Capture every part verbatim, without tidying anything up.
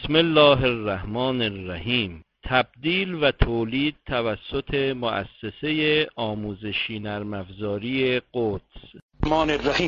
بسم الله الرحمن الرحیم. تبدیل و تولید توسط مؤسسه آموزشی نرم افزاری قدس. الرحمن الرحیم.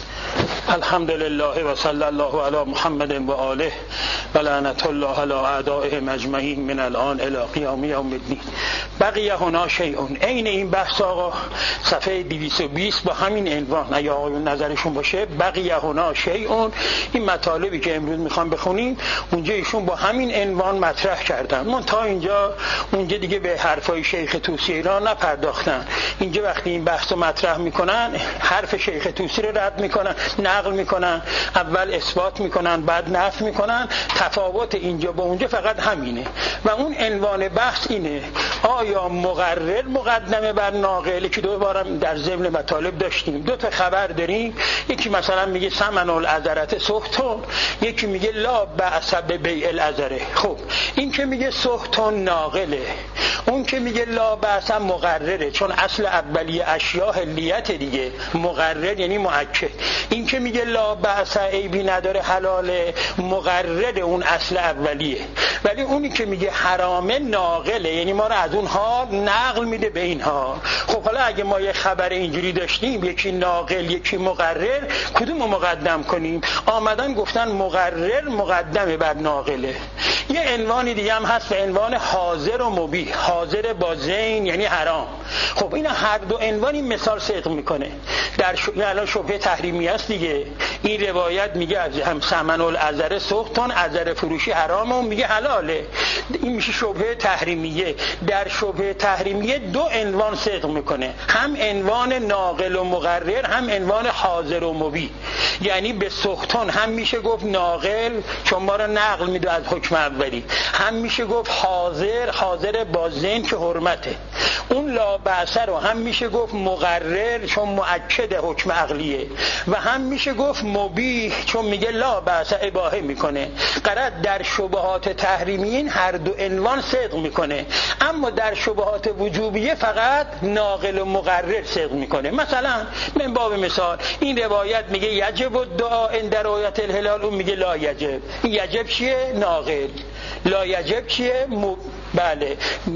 الحمد لله و صلی الله علی محمد و آله و لعنت الله علی اعدائهم اجمعین من الان الی قیام یوم الدین. بقیه هنا شیء. عین این بحث آقا صفحه دویست و بیست با همین عنوان اگه آقایون نظرشون باشه، بقیه هنا شیء، این مطالبی که امروز میخوام بخونیم اونجا ایشون با همین عنوان مطرح کردن. من تا اینجا اونجا دیگه به حرفای شیخ طوسی ایران نپرداختن. اینجا وقتی این بحثو مطرح میکنن حرف شیخ طوسی رو رد میکنن، نقل میکنن، اول اثبات میکنن بعد نفی میکنن. تفاوت اینجا با اونجا فقط همینه و اون عنوان بحث اینه: آیا مقرر مقدمه بر ناقل؟ که دو بارم در ضمن مطالب داشتیم. دو تا خبر داریم، یکی مثلا میگه ثمن العذرة سخطون، یکی میگه لا بأس ببیع العذره. خب این که میگه سخطون ناقله، اون که میگه لا بأس مقرره، چون اصل اولیه اشیاء حلیت دیگه، مقرر یعنی مؤکد. این که میگه لا بأس عیبی نداره حلاله، مقرر اون اصل اولیه. ولی اونی که میگه حرامه ناقله، یعنی ما رو از اون حال نقل میده به این حال. خب حالا اگه ما یه خبر اینجوری داشتیم، یکی ناقل یکی مقرر، کدوم رو مقدم کنیم؟ آمدن گفتن مقرر مقدمه بر ناقله. یه عنوانی دیگه هم هست به عنوان حاضر و مبیح. حاضر با زین یعنی حرام. خب این هر دو عنوانی مثال صدق میکنه. در ش... الان شبهه تحریمی است دیگه. این روایت میگه از هم ثمن العذره سخطون، عذره فروشی حرامه، اون میگه حلاله. این میشه شبهه تحریمیه. در شبهه تحریمیه دو عنوان صدق میکنه، هم عنوان ناقل و مقرر، هم عنوان حاضر و مبیح. یعنی به سخطون هم میشه گفت ناقل چون ما رو نقل میده از حکم اولی، هم میشه گفت حاضر، حاضر با زین که حرمته. اون لا بأس رو هم میشه گفت مقرر چون مؤکد حکم عقلیه، و هم میشه گفت مبیح چون میگه لا بأس اباحه میکنه. قرار در شبهات تحریمیین هر دو عنوان صدق میکنه، اما در شبهات وجوبیه فقط ناقل و مقرر صدق میکنه. مثلا من باب مثال این روایت میگه یجب الدعاء عند رؤیت الهلال، اون میگه لا یجب. این یجب چیه؟ ناقل. لا یجب چیه؟ م... بله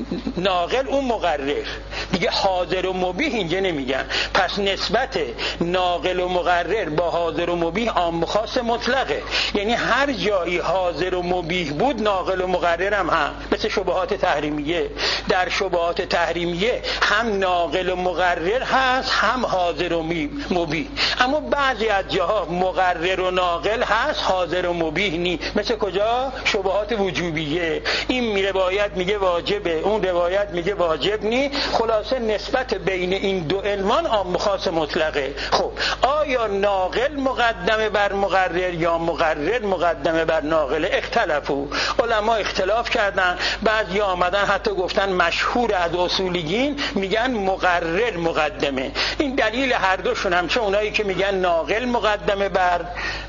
ناقل اون مقرر. دیگه حاضر و مبیح اینجا نمیگن. پس نسبت ناقل و مقرر با حاضر و مبیح عام و خاص مطلقه، یعنی هر جایی حاضر و مبیح بود ناقل و مقرر هم هم. مثل شبهات تحریمیه، در شبهات تحریمیه هم ناقل و مقرر هست هم حاضر و مبیح، اما بعضی از جاها مقرر و ناقل هست حاضر و مبیح نی. مثل کجا؟ شبهات وجوبیه. این می روایت میگه واجبه، اون روایت میگه واجب نی. خلاصه نسبت بین این دو عنوان عام خاص مطلقه. خب آیا ناقل مقدمه بر مقرر یا مقرر مقدمه بر ناقل؟ اختلافو، علما اختلاف کردن. بعضی آمدن حتی گفتن مشهور از اصولیین میگن مقرر مقدمه. این دلیل هر دوشون هم، چه اونایی که میگن ناقل مقدمه بر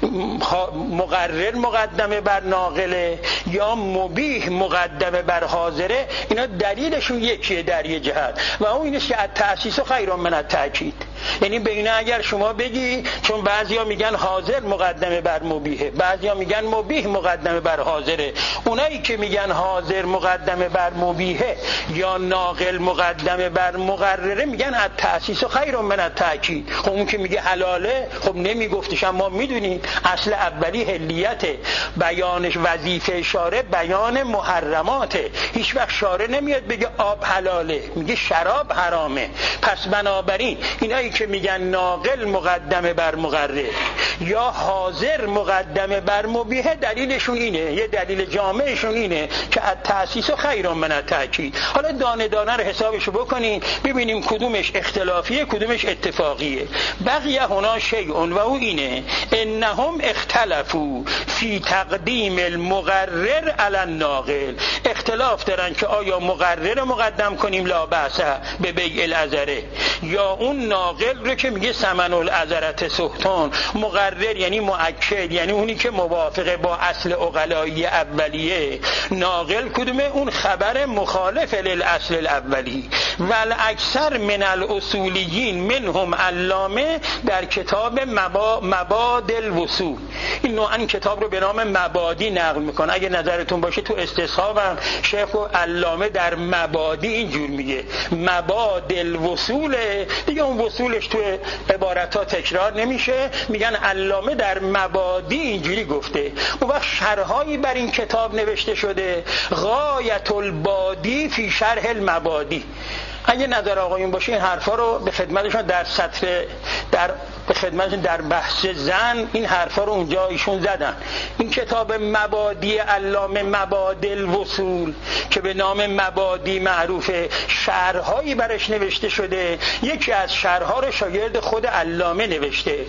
مقرر مقدمه بر ناقله یا مبیح مقدمه بر حاضره، اینا دلیلشون یکیه در یه جهت، و اون اینه که التأسیس خیر من التأکید. یعنی بینه اگر شما بگی، چون بعضیا میگن حاضر مقدمه بر مبیحه، بعضیا میگن مبیح مقدمه بر حاضره. اونایی که میگن حاضر مقدمه بر مبیحه یا ناقل مقدمه بر مقرره میگن التأسیس خیر من التأکید. خب اون که میگه حلاله خب نمیگفتش، اما میدونید اصل اولی حلیت، بیانش وظیفه شارع بیان محرماته. هیچ وقت شارع نمیاد بگه آب حلاله، میگه شراب حرامه. پس بنابراین اینایی که میگن ناقل مقدمه بر مقرر یا حاضر مقدمه بر مبیحه، دلیلشون اینه، یه دلیل جامعشون اینه که التأسیس خیر من التأکید. حالا دانه دانه رو حسابشو بکنین ببینیم کدومش اختلافیه کدومش اتفاقیه. بقیه هنا شیء و او اینه: انهم اختلفوا فی تقدیم المقرر علی الناقل. اختلاف اختلاف دارن که آیا مقرر مقدم کنیم لا بأس به بیع العذره یا اون ناقل رو که میگه ثمن العذرة سهتون. مقرر یعنی مؤکد، یعنی اونی که موافقه با اصل عقلایی اولیه. ناقل کدومه؟ اون خبر مخالف للاصل الاولی. والاکثر من الاصولیین منهم علامه در کتاب مبا... مبادی الوصول، این نوعا کتاب رو به نام مبادی نقل میکنه. اگه نظرتون باشه تو استصحاب هم شیخ و علامه در مبادی اینجور میگه مبادی الوصول، دیگه اون وصولش تو عبارت ها تکرار نمیشه، میگن علامه در مبادی اینجوری گفته. اون وقت شرحایی بر این کتاب نوشته شده، غایت البادی فی شرح المبادی. اگه نظر آقایون باشه این حرفا رو به خدمتشون در سطر در به خدمتشون در بحث زن این حرفا رو اونجا ایشون زدن. این کتاب مبادی علامه مبادی الوصول که به نام مبادی معروفه، شرحایی برش نوشته شده. یکی از شرحها رو شاگرد خود علامه نوشته،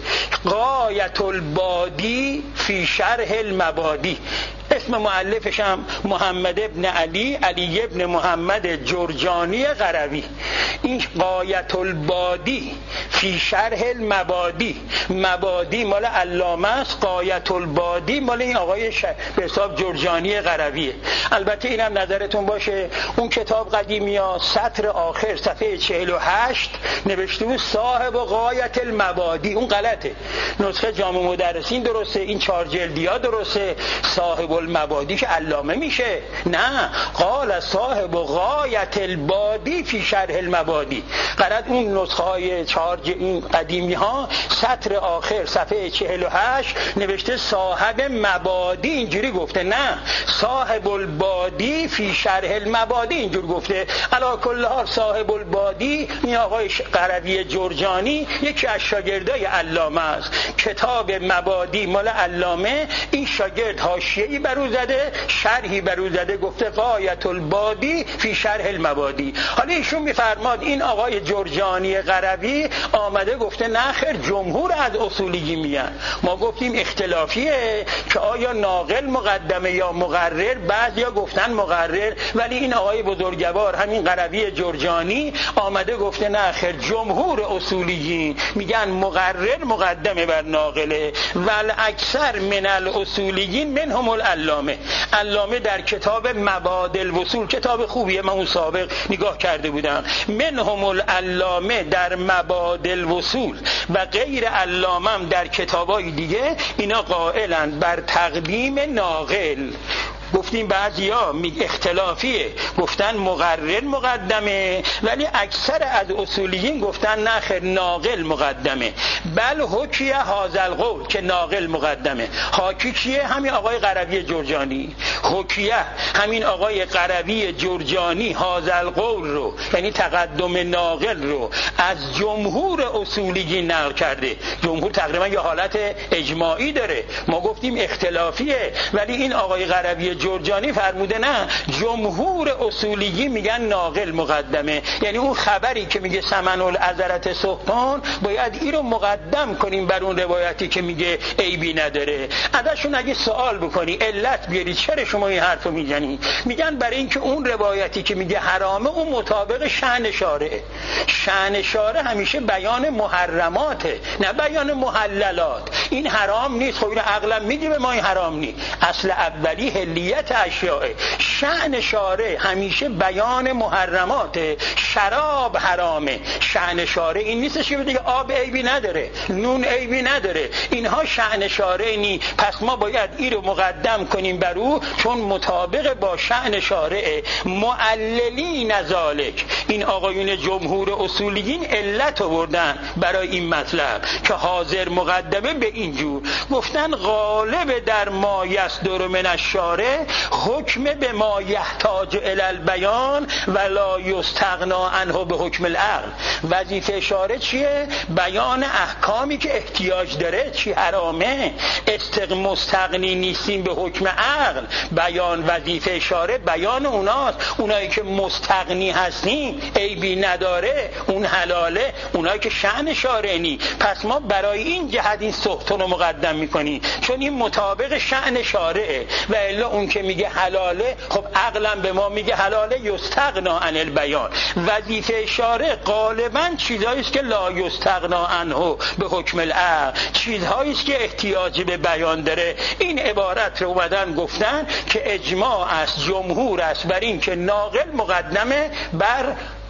غایت البادی فی شرح المبادی. اسم مؤلفش هم محمد ابن علی علی ابن محمد جرجانی قروی. این غایت البادی فی شرح المبادی، مبادی مال علامه است، غایت البادی مال این آقای ش... به حساب جرجانی قرویه. البته اینم نظرتون باشه اون کتاب قدیمی ها سطر آخر صفحه چهل و هشت نوشته بود صاحب و غایت المبادی، اون غلطه. نسخه جامع مدرسین درسته، این چهار جلدی ها درسته، صاحب المبادی که علامه میشه. نه، قال صاحب و غایت البادی فی شرح المبادی. قرد اون نسخه های چهار این قدیمی ها سطر آخر صفحه چهل و هشت نوشته صاحب مبادی، اینجوری گفته. نه، صاحب البادی فی شرح المبادی اینجور گفته. علی کل حال صاحب البادی این آقای قروی جرجانی یکی از شاگردای علامه است. کتاب مبادی مال علامه، این شاگرد حاشیه‌ای بر او زده، شرحی بر او زده، گفته غایت البادی فی شرح المبادی. حالا ایشون میفرماد این آقای جرجانی قروی آمده گفته نه خیر، جمهور از اصولیی میان. ما گفتیم اختلافیه که آیا ناقل مقدمه یا مقرر، بعضیا گفتن مقرر، ولی این آقای بزرگوار همین قروی جرجانی آمده گفته نه خیر، جمهور اصولیین میگن مقرر مقدمه بر ناقله. ول اکثر من الاصولیین منهم العلامه. علامه در کتاب مبادی الوصول، کتاب خوبیه، من اون سابق نگاه کرده بودم، منهم العلامه در مبادی الوصول و غیر علامه هم در کتابای دیگه اینا قائلند بر تقدیم ناقل. گفتیم بعضیا اختلافیه، گفتن مقرر مقدمه، ولی اکثر از اصولیین گفتن نه خیر، ناقل مقدمه. بل حکیه هذا القول که ناقل مقدمه. حاکی کیه؟ همین آقای قروی جرجانی. حکیه همین آقای قروی جرجانی هذا القول رو، یعنی تقدم ناقل رو، از جمهور اصولیین نقل کرده. جمهور تقریبا یه حالت اجماعی داره. ما گفتیم اختلافیه، ولی این آقای قروی جرجانی فرموده نه، جمهور اصولیی میگن ناقل مقدمه. یعنی اون خبری که میگه ثمن العذرة سهتون باید این رو مقدم کنیم بر اون روایتی که میگه عیبی نداره. ازشون اگه سوال بکنی علت بیاری چرا شما این حرفو میزنی، میگن برای اینکه اون روایتی که میگه حرامه اون مطابق شأن شارعه. شأن شارع همیشه بیان محرماته، نه بیان محللات. این حرام نیست، خب این عقلا میگه به ما این حرام نیست. اصل اولی حلیت اشیاء. شأن شارع همیشه بیان محرماته. شراب حرامه، شأن شارع این نیستش که بگه آب عیبی نداره، نون عیبی نداره، اینها شأن شارع نی. پس ما باید این رو مقدم کنیم بر او چون مطابق با شأن شارع. معللین ذالک، این آقایون جمهور اصولیین علت آوردن برای این مطلب که حاضر مقدمه به اینجور گفتن غالب در ما یصدر من الشارع حکم به ما یحتاج الی البیان ولا یستغنا عنه به حکم العقل. وظیفه شارع چیه؟ بیان احکامی که احتیاج داره. چی حرامه؟ استق مستغنی نیستیم به حکم عقل. بیان وظیفه شارع بیان اوناست. اونایی که مستغنی هستیم عیبی نداره اون حلاله، اونایی که شأن شارع نی. پس ما برای این جهت این سهتون رو مقدم میکنیم چون این مطابق شأن شارعه، و الا اون اون که میگه حلاله، خب عقلا به ما میگه حلاله یستغنا عن البیان. وظیفه شارع غالبا چیزهایی است که لا یستغنا عنه به حکم العقل، چیزهایی است که احتیاجی به بیان داره. این عبارت رو اومدن گفتن که اجماع است، جمهور است بر این که ناقل مقدمه بر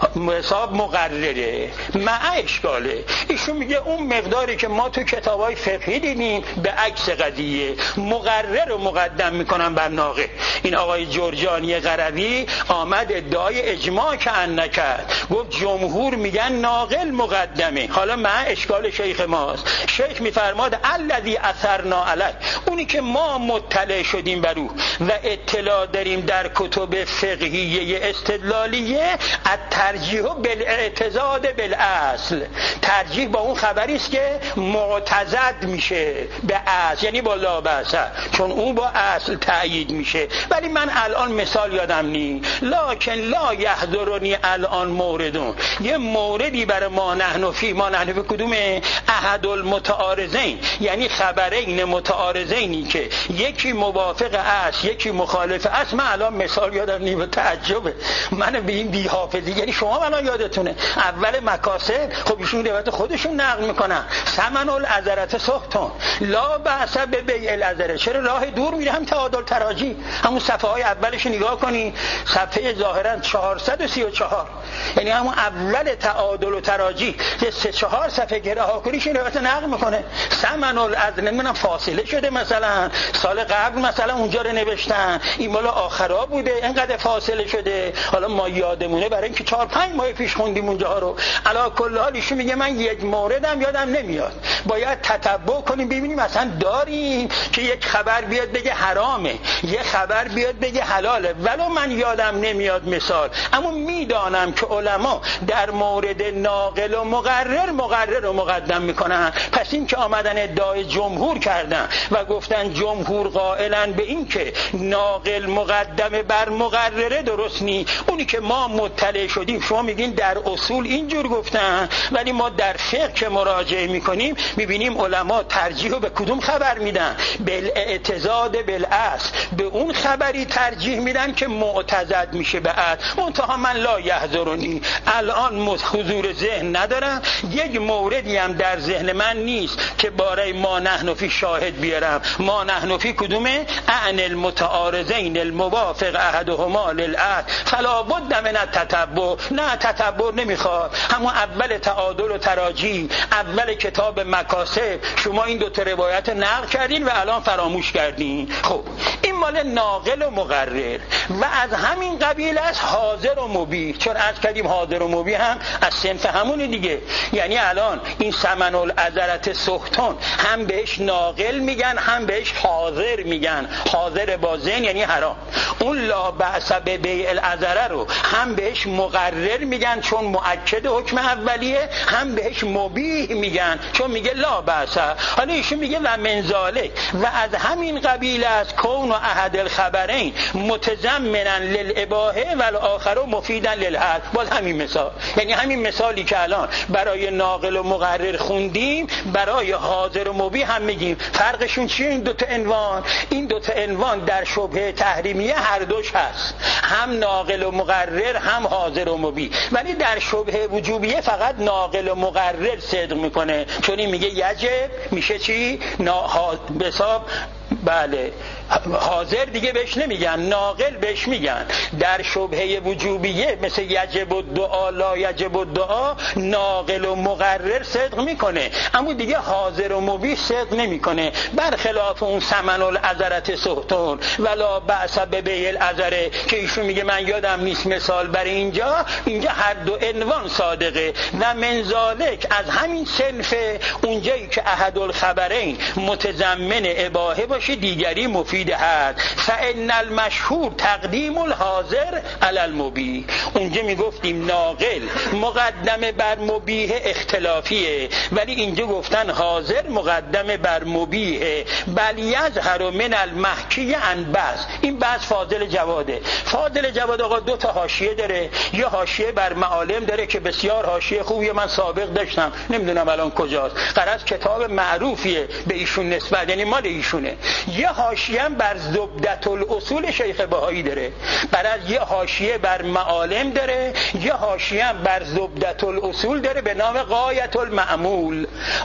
حساب مقرره. مع اشکاله، ایشون میگه اون مقداری که ما تو کتابای فقهی دیدیم به عکس قضیه، مقرر رو مقدم میکنن بر ناقل. این آقای جرجانی قروی آمد ادعای اجماع که ان نکرد، گفت جمهور میگن ناقل مقدمه. حالا مع اشکال شیخ ماست، شیخ میفرماد الذی اثرنا علی، اونی که ما مطلع شدیم بر او و اطلاع داریم در کتب فقهیه استدلالیه، ترجیح بالاعتضاد بالاصل، ترجیح با اون خبری است که معتضد میشه به اصل، یعنی با لا بأس، چون اون با اصل تأیید میشه. ولی من الان مثال یادم نی، لکن لا یحضرنی الان موردون، یه موردی برای ما نحن فی، ما نحن فی کدومه؟ احد المتعارضین، یعنی خبرین متعارضینی که یکی موافق است یکی مخالف است. من الان مثال یادم نی، به تعجبه من به این بی حافظی. یعنی شما الان یادتونه اول مکاسب، خب ایشون روایت خودشون نقل میکنن، ثمن العذرة سختون لا بأس به بیع العذرة. چرا راه دور میره؟ هم تعادل تراجی، همون صفحه های اولش نگاه کنی، صفحه ظاهرا چهارصد و سی و چهار، یعنی همون اول تعادل و تراجی، یه سه چهار صفحه که رها کنیش این روایت نقل میکنه. ثمن العذرة نمیدونم فاصله شده، مثلا سال قبل مثلا اونجا رو نوشتن، این مال آخرا بوده اینقدر فاصله شده، حالا ما یادمونه برای اینکه چهار پنج ماه پیش خوندیم اونجا رو. علا کل حال ایشون میگه من یک موردم یادم نمیاد، باید تتبع کنیم ببینیم اصلا داریم که یک خبر بیاد بگه حرامه، یک خبر بیاد بگه حلاله، ولو من یادم نمیاد مثال. اما میدانم که علما در مورد ناقل و مقرر مقرر رو مقدم میکنن. پس این که آمدن ادعای جمهور کردن و گفتن جمهور قائلن به این که ناقل مقدم بر مقرره درست نی، اونی که ما مطلع شدیم، شما میگین در اصول اینجور گفتن، ولی ما در فقه که مراجعه میکنیم میبینیم علما ترجیح رو به کدوم خبر میدن؟ بالاعتضاد بالاصل، به اون خبری ترجیح میدن که معتضد میشه به اصل. منتها من لا یحضرنی، الان حضور ذهن ندارم، یک موردی هم در ذهن من نیست که برای ما نحن فی شاهد بیارم. ما نحن فی کدومه؟ عن المتعارضین الموافق احدهما للعقل فلا بد من التتبع. نه تتبع نمیخواد، همون اول تعادل و تراجی، اول کتاب مکاسب شما این دو تا روایت نقل کردین و الان فراموش کردین. خب این مال ناقل و مقرر و از همین قبیل است حاضر و مبیح، چون از کردیم حاضر و مبیح هم از صنف همون دیگه. یعنی الان این ثمن العذرة سختون هم بهش ناقل میگن هم بهش حاضر میگن، حاضر با ذهن یعنی حرام. اون لا بأس به بیع العذرة رو هم بهش مقرر میگن چون مؤکد حکم اولیه، هم بهش مبیح میگن چون میگه لا بأس. حالا ایشون میگه و من ذالک، و از همین قبیل از کون و احد الخبرین متضمنا للاباحه و الاخر مفیدا للحد. باز همین مثال، یعنی همین مثالی که الان برای ناقل و مقرر خوندیم برای حاضر و مبیح هم میگیم. فرقشون چیه این دو تا عنوان؟ این دو تا عنوان در شبهه تحریمیه هر دوش هست، هم ناقل و مقرر هم حاضر و مبیح، ولی در شبهه وجوبیه فقط ناقل و مقرر صدق میکنه، چون این میگه یجب میشه چی؟ به حساب بله حاضر دیگه بهش نمیگن، ناقل بهش میگن. در شبهه وجوبیه مثل یجب الدعا لا یجب الدعا ناقل و مقرر صدق میکنه، اما دیگه حاضر و مبیح صدق نمیکنه. برخلاف اون ثمن العذرة سختون ولا بأس به بیع العذرة که ایشون میگه من یادم نیست مثال برای اینجا، اینجا هر دو عنوان صادقه. و من ذالک از همین صنف اونجایی که احد الخبرین متضمن اباحه باشه دیگری مفید هست. فان المشهور تقدیم الحاضر علی المبیح. اونجا میگفتیم ناقل مقدم بر مبیح اختلافیه، ولی اینجا گفتن حاضر مقدم بر مبیح. بل یظهر من المحکی عن بس. این بس فاضل جواده. فاضل جواد آقا دو تا حاشیه داره، یه حاشیه بر معالم داره که بسیار حاشیه خوبیه، من سابق داشتم نمیدونم الان کجاست، قرض کتاب معروفیه به ایشون نسبت، یعنی مال ایشونه. یه حاشیه هم بر زبدة الاصول شیخ بهایی داره، برای یه حاشیه بر معالم داره، یه حاشیه هم بر زبدة الاصول داره به نام غایة المعمول.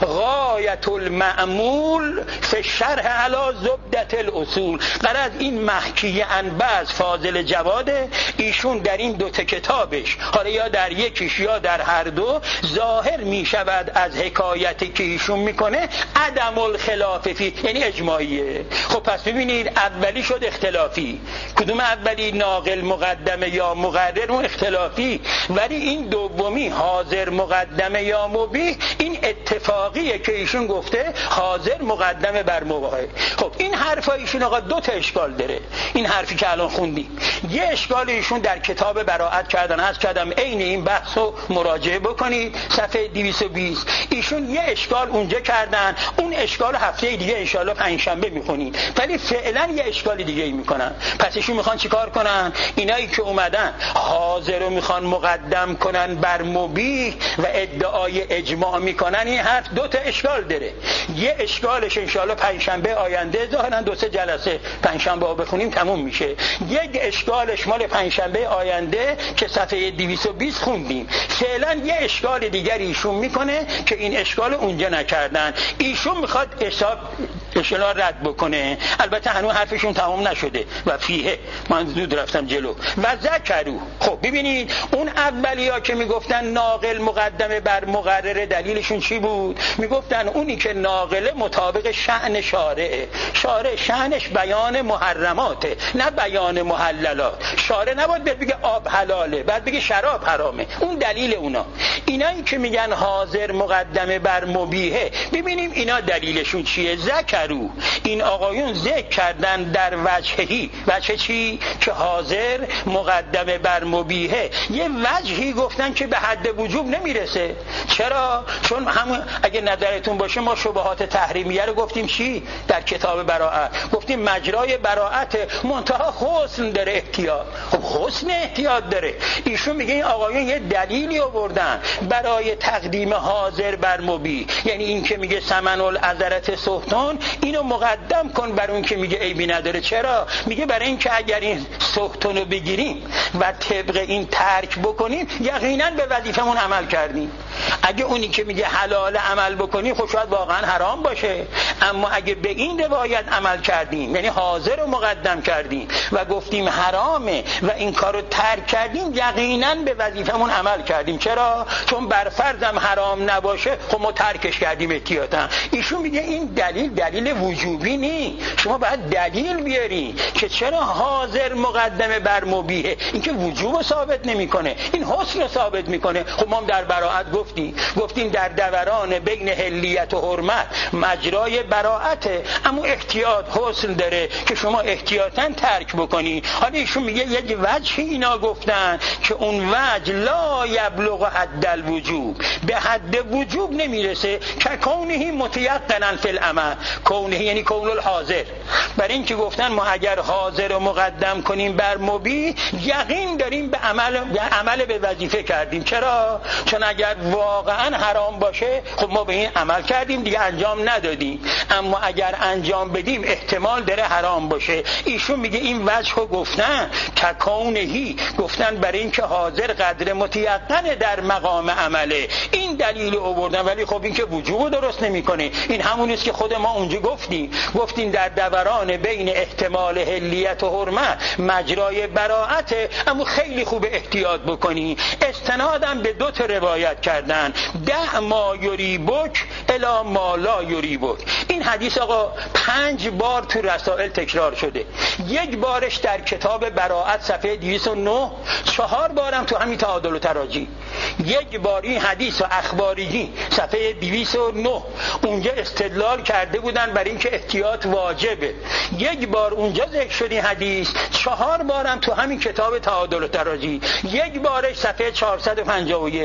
غایة المعمول فی شرح علی زبدة الاصول. برای این محکی انباز فاضل جواده، ایشون در این دو تا کتابش، حالا یا در یکیش یا در هر دو، ظاهر می شود از حکایتی که ایشون میکنه عدم الخلاف فی، یعنی اجماعیه. خب پس ببینید اولی شد اختلافی، کدوم اولی؟ ناقل مقدمه یا مقرر، اون اختلافی. ولی این دومی حاضر مقدمه یا مبیح، این اتفاقیه که ایشون گفته حاضر مقدمه بر مباح. خب این حرفا ایشون آقا دو تا اشکال داره. این حرفی که الان خوندیم، یه اشکال ایشون در کتاب براءت کردن، از کردم عین این بحثو مراجعه بکنید صفحه دویست و بیست. ایشون یه اشکال اونجا کردن، اون اشکال هفته دیگه ان شاءالله پنجشنبه میخونید، ولی فعلا یه اشکال دیگه ای میکنن. پس ایشون میخوان چیکار کنن؟ اینایی که اومدن حاضر رو میخوان مقدم کنن بر مبیح و ادعای اجماع میکنن، این حرف دو تا اشکال داره. یه اشکالش ان شاءالله پنجشنبه آینده، ظاهرا دو سه جلسه پنجشنبه ها بخونیم تموم میشه. یک اشکالش مال پنجشنبه آینده که صفحه دویست و بیست خوندیم. فعلا یه اشکال دیگری ایشون میکنه که این اشکال اونجا نکردن. ایشون میخواد حساب اشکال رد بکنه، البته هنوز حرفشون تمام نشده و فیه من زود رفتم جلو و ذکرو. خب ببینید اون اولیا که میگفتن ناقل مقدمه بر مقرر، دلیلشون چی بود؟ میگفتن اونی که ناقله مطابق شأن شارعه، شارع شأنش بیان محرماته نه بیان محللات. شارع نباید بگه آب حلاله، بعد بگه شراب حرامه، اون دلیل اونا. اینایی که میگن حاضر مقدمه بر مبیحه، ببینیم اینا دلیلشون چیه. ذکرو، این آقایون ذکر کردن در وجهی، وجه چی؟ که حاضر مقدمه بر مبیحه، یه وجهی گفتن که به حد وجوب نمیرسه. چرا؟ چون همون اگه نظرتون باشه ما شبهات تحریمیه رو گفتیم چی در کتاب براءت، گفتیم مجرای براءت منتها حسن داره احتیاط. خب حسن احتیاط داره. ایشون میگه این آقایون یه دلیلی آوردن برای تقدیم حاضر بر مبیح، یعنی این که میگه ثمن العذرت سهتون، اینو مقدم کن بر اون که میگه عیبی نداره. چرا؟ میگه برای این که اگر این سهتون رو بگیریم و طبق این ترک بکنیم یقینا به وظیفمون عمل کردیم. اگه اونی که میگه حلال عمل بکنیم خب شاید واقعا حرام باشه، اما اگه به این روایت عمل کردیم، یعنی حاضر رو مقدم کردیم و گفتیم حرامه و این کارو ترک کردیم، یقینا به وظیفمون عمل کردیم. چرا؟ چون بر فرضم حرام نباشه خب ما ترکش کردیم احتیاطاً. ایشون میگه این دلیل دلیل وجوبی نی، شما باید دلیل بیاری که چرا حاضر مقدمه بر مبیحه. این که وجوب ثابت نمیکنه، این حسن رو ثابت میکنه. خب ما در براءت گفتیم گفتیم در دوران بین حلیت و حرمت مجرای براءت، اما احتیاط حسن داره که شما احتیاطاً ترک بکنی. حالا ایشون میگه یک وجه اینا گفتن که اون وجه لا یبلغ حد الوجوب، به حد وجوب نمیرسه، که کونه متیقنا فی العمل. کونه یعنی کون الحاضر، برای اینکه گفتن ما اگر حاضر رو مقدم کنیم بر مبیح یقین داریم به عمل به عمل به وظیفه کردیم. چرا؟ چون اگر واقعا حرام باشه خب ما به این عمل کردیم دیگه انجام ندادیم، اما اگر انجام بدیم احتمال داره حرام باشه. ایشون میگه این وجه رو گفتن تکونهی، گفتن برای اینکه حاضر قدر متیقن در مقام عمله، این دلیل آوردن. ولی خب این که وجوب درست نمیکنه. این همونیست که خود ما اونجا گفتیم گفتیم در دوران بین احتمال حلیت و حرمت مجرای براءت، اما خیلی خوب احتیاط بکنی. استنادم به دو تا روایت کردن، ده ما یریبک الی ما لا یریبک. این حدیث آقا پنج بار تو رسائل تکرار شده، یک بارش در کتاب براءت صفحه دویست و نه، چهار بارم تو همین تعادل و تراجی. یک بار این حدیث و اخباریی صفحه دویست و نه، اونجا استدلال کرده بودن برای اینکه احتیاط واجبه. یک بار اونجا ذکر شد این حدیث، چهار بارم تو همین کتاب تعادل و تراجی. یک بارش صفحه چهارصد و پنجاه و یک،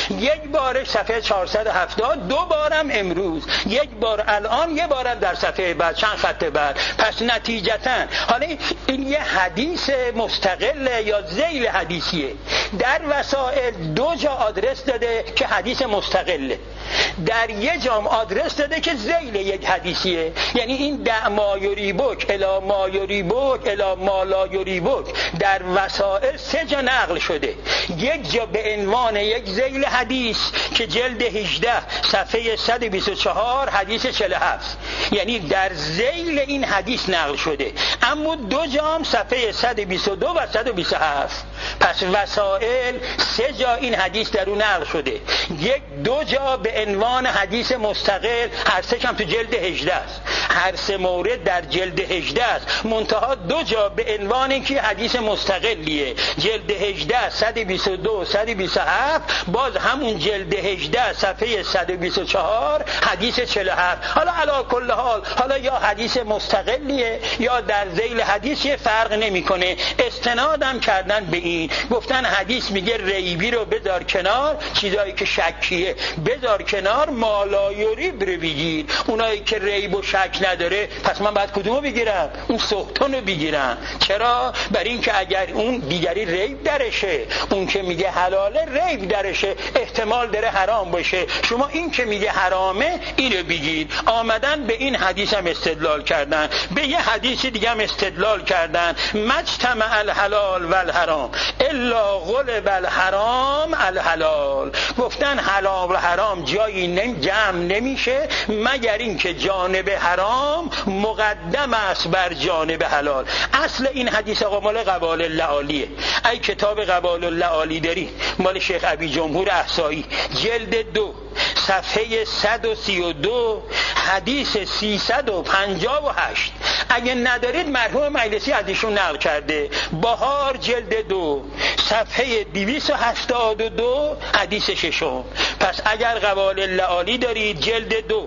یک بارش صفحه چهارصد و هفتاد، دو بارم امروز، یک بار الان، یک بارم در صفحه بعد، چند خط بعد. پس نتیجتاً حالا این یه حدیث مستقله یا ذیل حدیثیه. در وسائل دو جا آدرس داده که حدیث مستقله، در یه جام آدرس داده که ذیل یک حدیثیه. یعنی این دع ما یریبک الی ما یریبک الی ما لا یریبک در وسائل سه جا نقل شده. یک جا به عنوان یک ذیل حدیث که جلد هجده صفحه صد و بیست و چهار حدیث چهل و هفت، یعنی در ذیل این حدیث نقل شده. اما دو جام صفحه صد و بیست و دو و صد و بیست و هفت. پس وسائل سه جا این حدیث در اون نقل شده. یک دو جا به عنوان حدیث مستقل، هر سه هم تو جلد هجده است، هر سه مورد در جلد هجده است. منتها دو جا به عنوان اینکه حدیث مستقلیه، جلد هجده صد و بیست و دو صد و بیست و هفت، باز همون جلد هجده صفحه صد و بیست و چهار حدیث چهل و هفت. حالا علی کل حال، حالا یا حدیث مستقلیه یا در ذیل حدیث، یه فرق نمیکنه. استنادم کردن به این، گفتن حدیث میگه ریبی رو بذار کنار، چیزایی که شکیه بذار کنار، مالایوری رو بگیر. اونایی که ریب و شک نداره، پس من باید کدومو بگیرم؟ اون سهتون رو بگیرم. چرا؟ برای اینکه اگر اون دیگری ریب درشه، اون که میگه حلاله ریب درشه، احتمال داره حرام باشه. شما این که میگه حرامه اینو بگید. آمدن به این حدیث هم استدلال کردن، به یه حدیث دیگه هم استدلال کردن، مجتمع الحلال و الحرام الا غلب الحرام الحلال. گفتن حلال و حرام جایی نم جمع نمیشه مگر اینکه جانب حرام مقدم است بر جانب حلال. اصل این حدیث آقا مال قوال اللعالیه. ای کتاب قوال اللعالی داری، مال شیخ ابی جمهور احصایی، جلد دو صفحه صد و سی و دو حدیث سیصد و پنجاه و هشت. اگه ندارید مرحوم مجلسی از ایشون نقل کرده، بهار جلد دو صفحه دویست و هشتاد و دو حدیث ششم. پس اگر قوال اللعالی دارید، جلد دو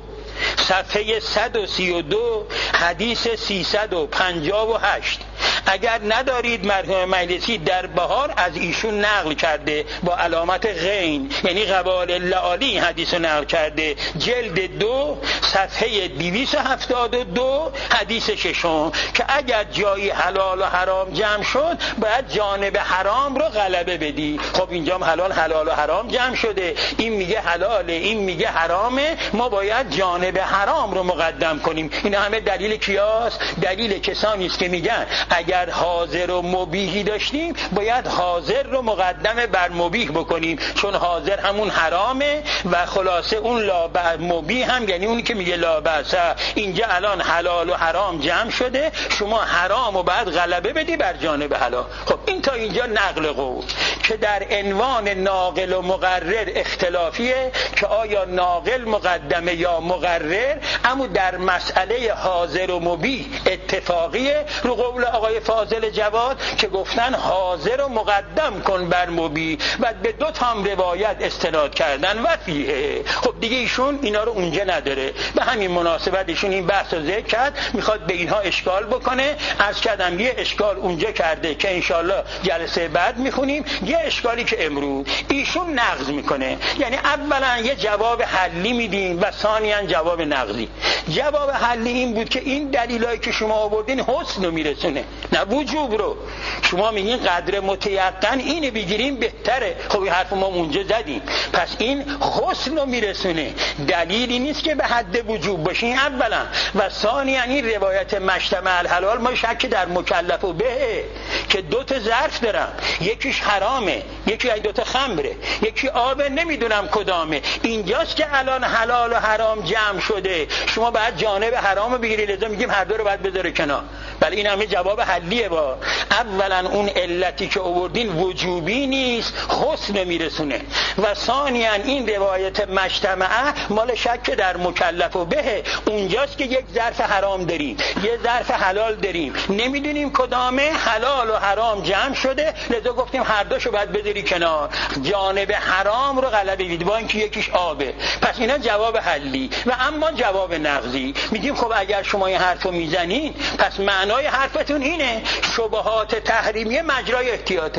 صفحه صد و سی و دو حدیث سیصد و پنجاه و هشت. اگر ندارید، مرحوم مجلسی در بهار از ایشون نقل کرده با علامت غین، یعنی قوال اللعالی حدیث رو نقل کرده، جلد دو صفحه دویست و هفتاد و دو حدیث ششم، که اگر جایی حلال و حرام جمع شد باید جانب حرام رو غلبه بدی. خب اینجا حلال حلال و حرام جمع شده، این میگه حلاله، این میگه حرامه، ما باید جانب حرام رو مقدم کنیم. این همه دلیل کیاست؟ دلیل کسانی است که میگن اگر حاضر و مبیحی داشتیم باید حاضر رو مقدم بر مبیح بکنیم، چون حاضر همون حرامه و خلاصه اون لا مبیح هم یعنی اونی که میگه لا بأس. اینجا الان حلال و حرام جمع شده، شما حرام رو باید غلبه بدی بر جانب حلال. خب این تا اینجا نقل قول که در عنوان ناقل و مقرر اختلافیه که آیا ناقل مقدمه یا مقرر، اما در مسئله حاضر و مبیح اتفاقیه. رو قول آقای فاضل جواد که گفتن حاضر و مقدم کن بر مبیح و به دو تا هم روایت استناد کردن و فیه. خب دیگه ایشون اینا رو اونجا نداره، به همین مناسبت ایشون این بحث رو ذکر کرد، میخواد به اینها اشکال بکنه. از کردم یه اشکال اونجا کرده که انشالله جلسه بعد میخونیم، یه اشکالی که امروز ایشون نقض میکنه. یعنی اولا یه جواب حلی میدیم و ثانیاً جواب نقضی. جواب حلی این بود که این دلیلایی که شما آوردین حسن رو میرسونه، نه وجوب رو. شما میگین قدر متیقن اینو بگیریم بهتره، خب این حرف ما اونجا زدیم، پس این حسن رو میرسونه، دلیلی نیست که به حد وجوب باشین اولا. و ثانیاً این روایت مجتمع الحلال ما شک در مکلف و به که دو تا ظرف دارم، یکیش حرامه، یکی دو تا خمره، یکی آبه، نمیدونم کدامه. اینجاست که الان حلال و حرام جمع شده، شما باید جانب حرام رو بگیری، لذا میگیم هر دو رو باید بذاره کنار. ولی این همه جواب حلیه. با اولا اون علتی که آوردین وجوبی نیست، حسن میرسونه. و ثانیاً این روایت مجتمعه مال شک در مکلف و به، اونجاست که یک ظرف حرام داریم، یه ظرف حلال داریم، نمیدونیم کدامه، حلال و حرام جمع شده، لذا گفتیم هر دوشو باید بذاری کنار، جانب حرام رو غلبه بدید، با اینکه یکیش آبه. پس اینا جواب حلی. و اما جواب نقضی میگیم خب اگر شما این حرفو میزنین، پس معنای حرفتون اینه شبهات تحریمیه مجرای احتیاطه.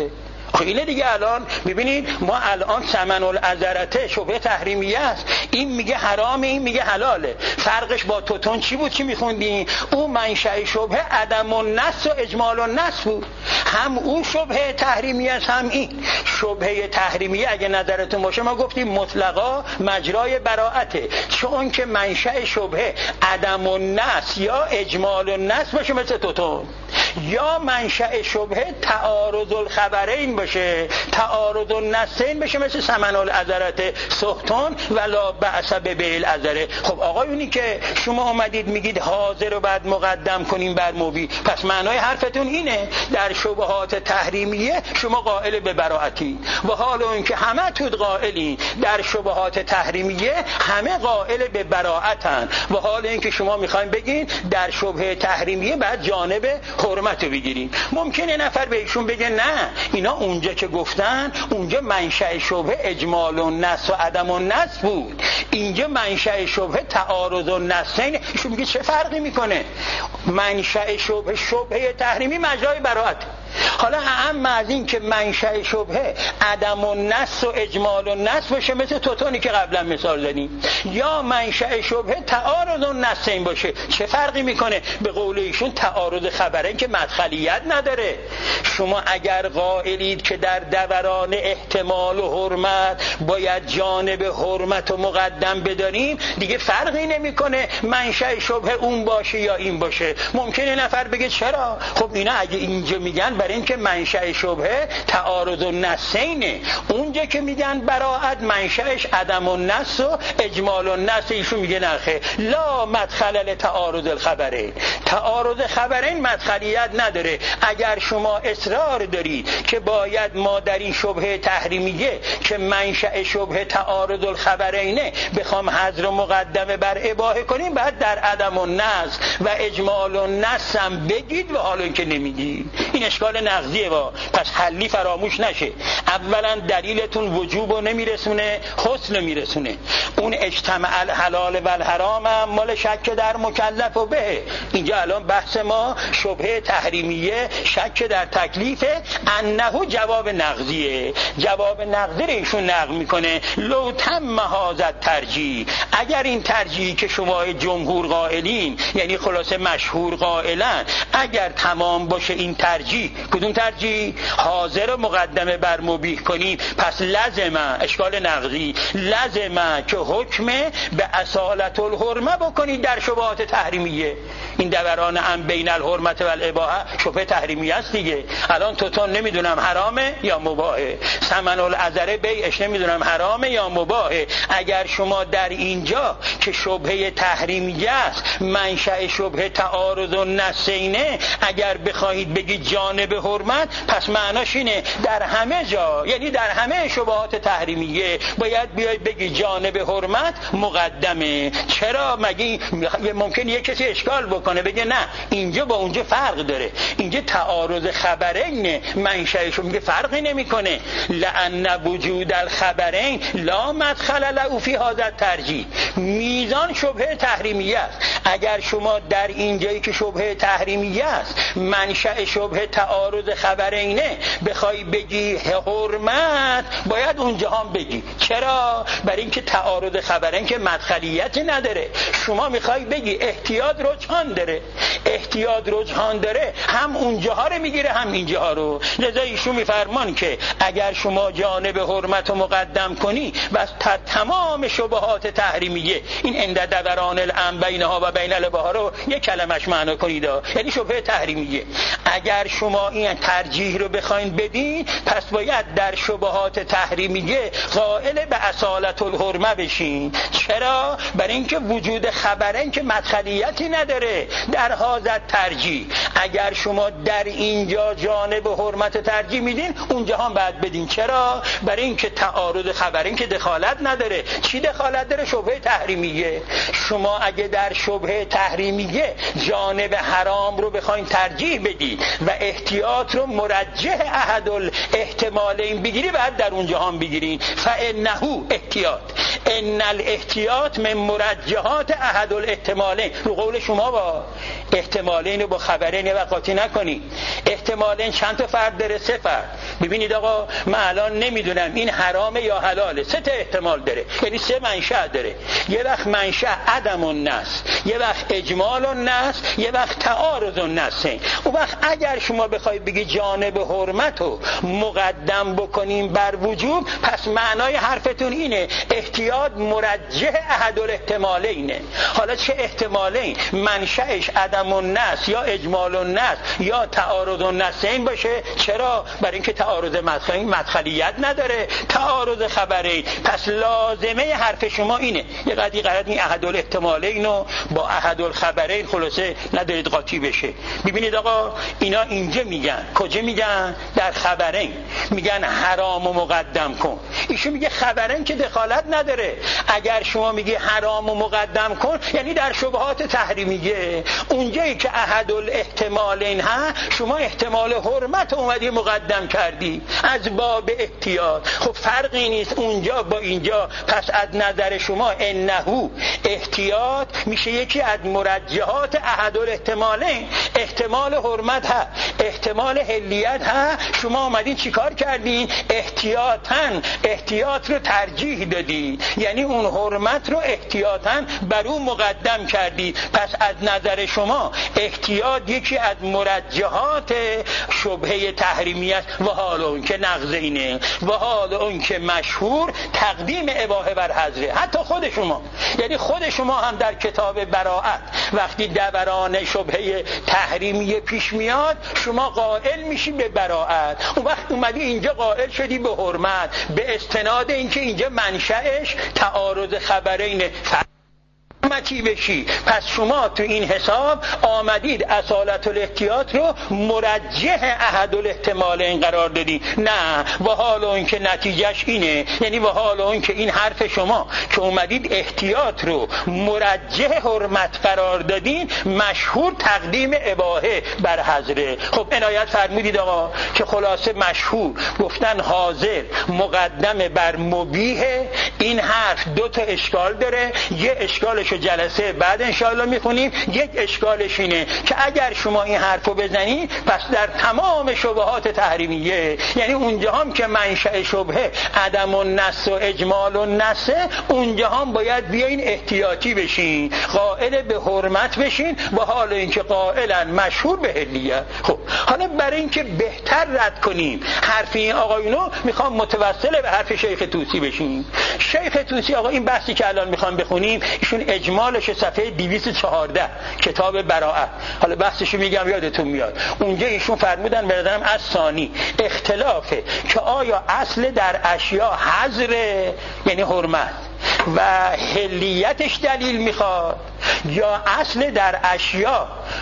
اینه دیگه. الان ببینید ما الان ثمن العذرته شبهه تحریمیه است، این میگه حرامه این میگه حلاله. فرقش با توتون چی بود؟ چی میخوندیم؟ او منشأ شبهه عدم النص و اجمال النص بود. هم او شبهه تحریمیه است هم این شبهه تحریمیه. اگه نظرتون باشه ما گفتیم مطلقا مجرای براءته، چون که منشأ شبهه عدم النص یا اجمال النص باشه مثل توتون، یا منشأ شبهه تعارض الخبرین باشه، تعارض النصین بشه مثل ثمن العذرته سهتون ولا بأس به العذره. خب آقایونی که شما اومدید میگید حاضر رو بعد مقدم کنیم بر مبیح، پس معنای حرفتون اینه در شبهات تحریمیه شما قائل به براءتی، و حال اون که همه تود قائلی در شبهات تحریمیه همه قائل به براءتن، و حال این که شما میخواین بگین در شبهه تحریمیه بعد جانب حرمت رو بگیریم. ممکنه نفر به ایشون بگه نه اینا اونجا که گفتن اونجا منشأ شبهه اجمال النص و عدم النص بود، اینجا منشأ شبهه تعارض النصین. ایشون میگه چه فرقی میکنه؟ منشأ شبهه شبهه تحریمی مجرای براءت. حالا اهم از این که منشأ شبهه عدم النص و اجمال النص باشه مثل توتونی که قبلا مثال زدیم، یا منشأ شبهه تعارض النصین باشه، چه فرقی میکنه؟ به قول ایشون تعارض خبرین که مدخلیت نداره. شما اگر قائلید که در دوران احتمال و حرمت باید جانب حرمت و مقدم بداریم، دیگه فرقی نمیکنه منشأ شبهه اون باشه یا این باشه. ممکنه نفر بگه چرا؟ خب اینا اگه اینجا میگن برای اینکه منشأ شبهه تعارض النصینه، اونجا که میگن براءت منشأش عدم النص و اجمال النص، ایشون میگه نخه لا مدخل لتعارض الخبرین، تعارض خبرین مدخلیت نداره. اگر شما اصرار دارید که باید ما در این شبهه تحریمیه که منشأ شبهه تعارض الخبرینه بخوام حظر و مقدمه بر اباحه کنیم، بعد در عدم النص و اجمال النص هم بگید، و حالا که نمیگید این اشکال نقضیه. با پس حلی فراموش نشه. اولا دلیلتون وجوب رو نمیرسونه، حسن رو میرسونه. اون اجتماع الحلال و الحرام هم مال شک در مکلف و به. اینجا الان بحث ما شبهه تحریمیه شک در تکلیف، انه جواب نقضیه. جواب نقضی رو ایشون نقل میکنه لو تم هذا ترجیح، اگر این ترجیحی که شما جمهور قائلین یعنی خلاصه مشهور قائلن اگر تمام باشه این ترجیح، کدوم ترجیح؟ حاضر مقدمه بر مبیح کنیم، پس لازمه اشکال نقضی لازمه که حکم به اصالت الحرمه بکنید در شبهات تحریمیه. این دوران هم بین الحرمت و الاباحه شبهه تحریمیه است دیگه. الان توتون نمیدونم حرامه یا مباحه، ثمن العذره بیعش نمیدونم حرامه یا مباحه. اگر شما در اینجا که شبهه تحریمیه است منشأ شبهه تعارض النصینه اگر بخواهید بگید جانب حرمت، پس معناش اینه در همه جا یعنی در همه شبهات تحریمیه باید بیاید بگید جانب حرمت مقدمه. چرا؟ مگه ممکن یک کسی اشکال بکنه بگه نه اینجا با اونجا فرق داره، اینجا تعارض خبرین منشأش میگه فرقی نمیکنه. لأن وجود الخبرین لا مدخل له فی هذا الترجیح، میزان شبهه تحریمیه است. اگر شما در اینجایی که شبهه تحریمیه است منشأ شبهه تعارض خبرینه بخوای بگی حرمت، باید اونجا هم بگی. چرا؟ برای اینکه تعارض خبرین که مدخلیتی نداره. شما میخوای بگی احتیاط رجحان داره، احتیاط رجحان داره هم اونجاها رو میگیره هم اینجاها رو. لذا ایشون میفرمان که اگر شما جانب حرمت رو مقدم کنی بس تمام شبهات تحریمیه، این اند دوران الامر بینها و بین الاباحه رو یک کلمش معنا کنید، یعنی شبهه تحریمیه. اگر شما این ترجیح رو بخواید بدین، پس باید در شبهات تحریمیه قائل به اصالت الحرمه بشین. چرا؟ برای اینکه وجود خبرین که مدخلیتی نداره در حاضر ترجیح. اگر شما در اینجا جانب حرمت ترجیح میدین، اونجا هم باید بدین. چرا؟ برای اینکه تعارض خبرین که دخالت نداره. چی دخالت داره؟ شبهه تحریمیه. شما اگه در شبهه تحریمیه جانب حرام رو بخواین ترجیح بدید و احتیاط رو مرجح احد الاحتمالین بگیری، بعد در اونجا هم بگیرین. فانه احتیاط، ان الاحتیاط من مرجحات احد الاحتمالین. رو قول شما با احتمالین و با خبرین بین و قاطی نکنی. احتمالاً چند تا فرد داره؟ سه فرد. ببینید آقا من الان نمیدونم این حرامه یا حلاله، سه تا احتمال داره، یعنی سه منشأ داره. یه وقت منشأ عدم النص، یه وقت اجمال النص، یه وقت تعارض النص. اون وقت اگر شما بخواید بگی جانب حرمت رو مقدم بکنیم بر وجوب، پس معنای حرفتون اینه احتیاط مرجح احد الاحتمالینه. حالا چه احتمالین؟ منشأش عدم النص یا اجمال النص یا تعارض النص این باشه. چرا؟ برای اینکه تعارض مدخلی مدخلیت نداره، تعارض خبری. پس لازمه حرف شما اینه یه قضیه قرار این احد الاحتمالین رو با احد الخبرین خلاصه ندارید قاطی بشه. ببینید آقا اینا اینجا میگن، کجا میگن؟ در خبرین میگن حرام و مقدم کن. ایشون میگه خبرین که دخالت نداره. اگر شما میگی حرام و مقدم کن یعنی در شبهات تحریمیه، اونجایی که احد الاحتمالین ها شما احتمال حرمت اومدی مقدم کردی از باب احتیاط. خب فرقی نیست اونجا با اینجا. پس از نظر شما انهو احتیاط میشه یکی از مرجحات احد الاحتمالین. احتمال حرمت ها، احتمال حلیت ها، شما اومدین چیکار کردین؟ احتیاطاً احتیاط رو ترجیح دادی، یعنی اون حرمت رو احتیاطاً بر اون مقدم کردی. پس از نظر شما احتیاط یکی از مرجحات شبهه تحریمی است. و حال اون که نقض اینه، و حال اون که مشهور تقدیم اباحه بر حظر. حتی خود شما، یعنی خود شما هم در کتاب براءت وقتی دوران شبهه تحریمی پیش میاد شما قائل میشی به براءت. اون وقت اومدی اینجا قائل شدی به حرمت به استناد اینکه اینجا منشأش تعارض خبرینه متی بشی. پس شما تو این حساب آمدید اصالت الاحتیاط رو مرجح احد الاحتمالین قرار دادی. نه، و حال اون که نتیجهش اینه، یعنی و حال اون که این حرف شما که اومدید احتیاط رو مرجح حرمت قرار دادین مشهور تقدیم اباحه بر حظره. خب عنایت فرمودید آقا که خلاصه مشهور گفتن حاضر مقدم بر مبیح. این حرف دو تا اشکال داره. یه اشکالش جلسه بعد انشاءالله میخونیم. یک اشکالش اینه که اگر شما این حرفو بزنید پس در تمام شبهات تحریمیه، یعنی اونجا هم که منشأ شبهه عدم النص و اجمال النص، اونجا هم باید بیاین احتیاطی بشین، قائل به حرمت بشین و حال اینکه قائلا مشهور به حلیت. خب حالا برای اینکه بهتر رد کنیم حرف این آقایونو میخوام متوسل به حرف شیخ طوسی بشین. شیخ طوسی آقا این بحثی که الان میخوام بخونیم ایشون اجمالش صفحه دویست و چهارده کتاب براءت. حالا بحثشو میگم یادتون میاد. اونجا ایشون فرمودن به نظرم از ثانی اختلافه که آیا اصل در اشیاء حظر یعنی حرمت و حلیتش دلیل میخواد یا اصل در اشیاء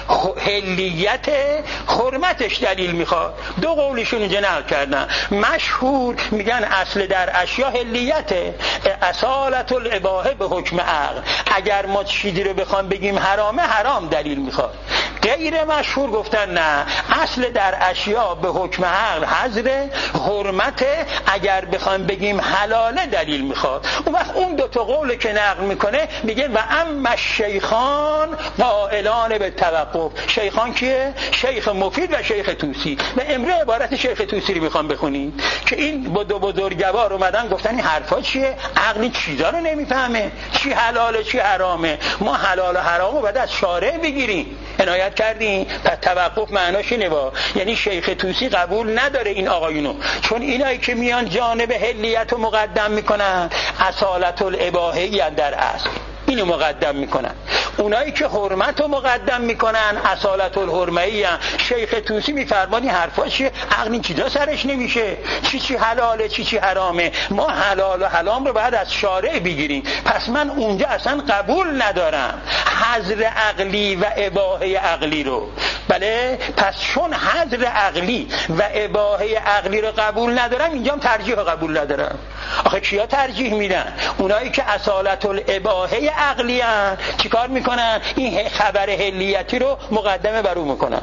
حلیت حرمتش دلیل میخواد. دو قولشون اینجا نقل کردن. مشهور میگن اصل در اشیاء حلیته، اصالت الاباحه به حکم عقل. اگر ما چیزی رو بخوام بگیم حرامه حرام دلیل میخواد. غیر مشهور گفتن نه، اصل در اشیاء به حکم عقل حظر، حرمت اگر بخوام بگیم حلاله دلیل میخواد. اون وقت اون دو تا قول که نقل میکنه میگه و اما شیخان قائلان به توقف. شیخان کیه؟ شیخ مفید و شیخ طوسی. و امروز عبارت شیخ طوسی رو میخوام بخونید که این دو بزرگوار اومدن گفتن این حرفا چیه؟ عقلی چیزا رو نمیفهمه، چی حلاله چی حرامه. ما حلال و حرامو بعد از شارع بگیریم. عنایت کردین؟ پس توقف معناش اینه با یعنی شیخ طوسی قبول نداره این آقایونو، چون اینایی که میان جانب حلیت رو مقدم میکنن اصالت الاباحه در اصل اینو مقدم میکنن. اونایی که حرمت رو مقدم میکنن اصالت الحرمه‌ای. شیخ طوسی میفرمانی حرفا چیه؟ عقل چیزا سرش نمیشه، چی چی حلاله چی چی حرامه. ما حلال و حرام رو بعد از شارع بگیریم. پس من اونجا اصلا قبول ندارم حظر عقلی و اباحه عقلی رو. بله، پس چون حظر عقلی و اباحه عقلی رو قبول ندارم اینجا هم ترجیح رو قبول ندارم. آخه کیا ترجیح میدن؟ اونایی که اصالت الاباحه عقلی ان چیکار میکنن؟ این خبر حلیتی رو مقدمه بر اون میکنن.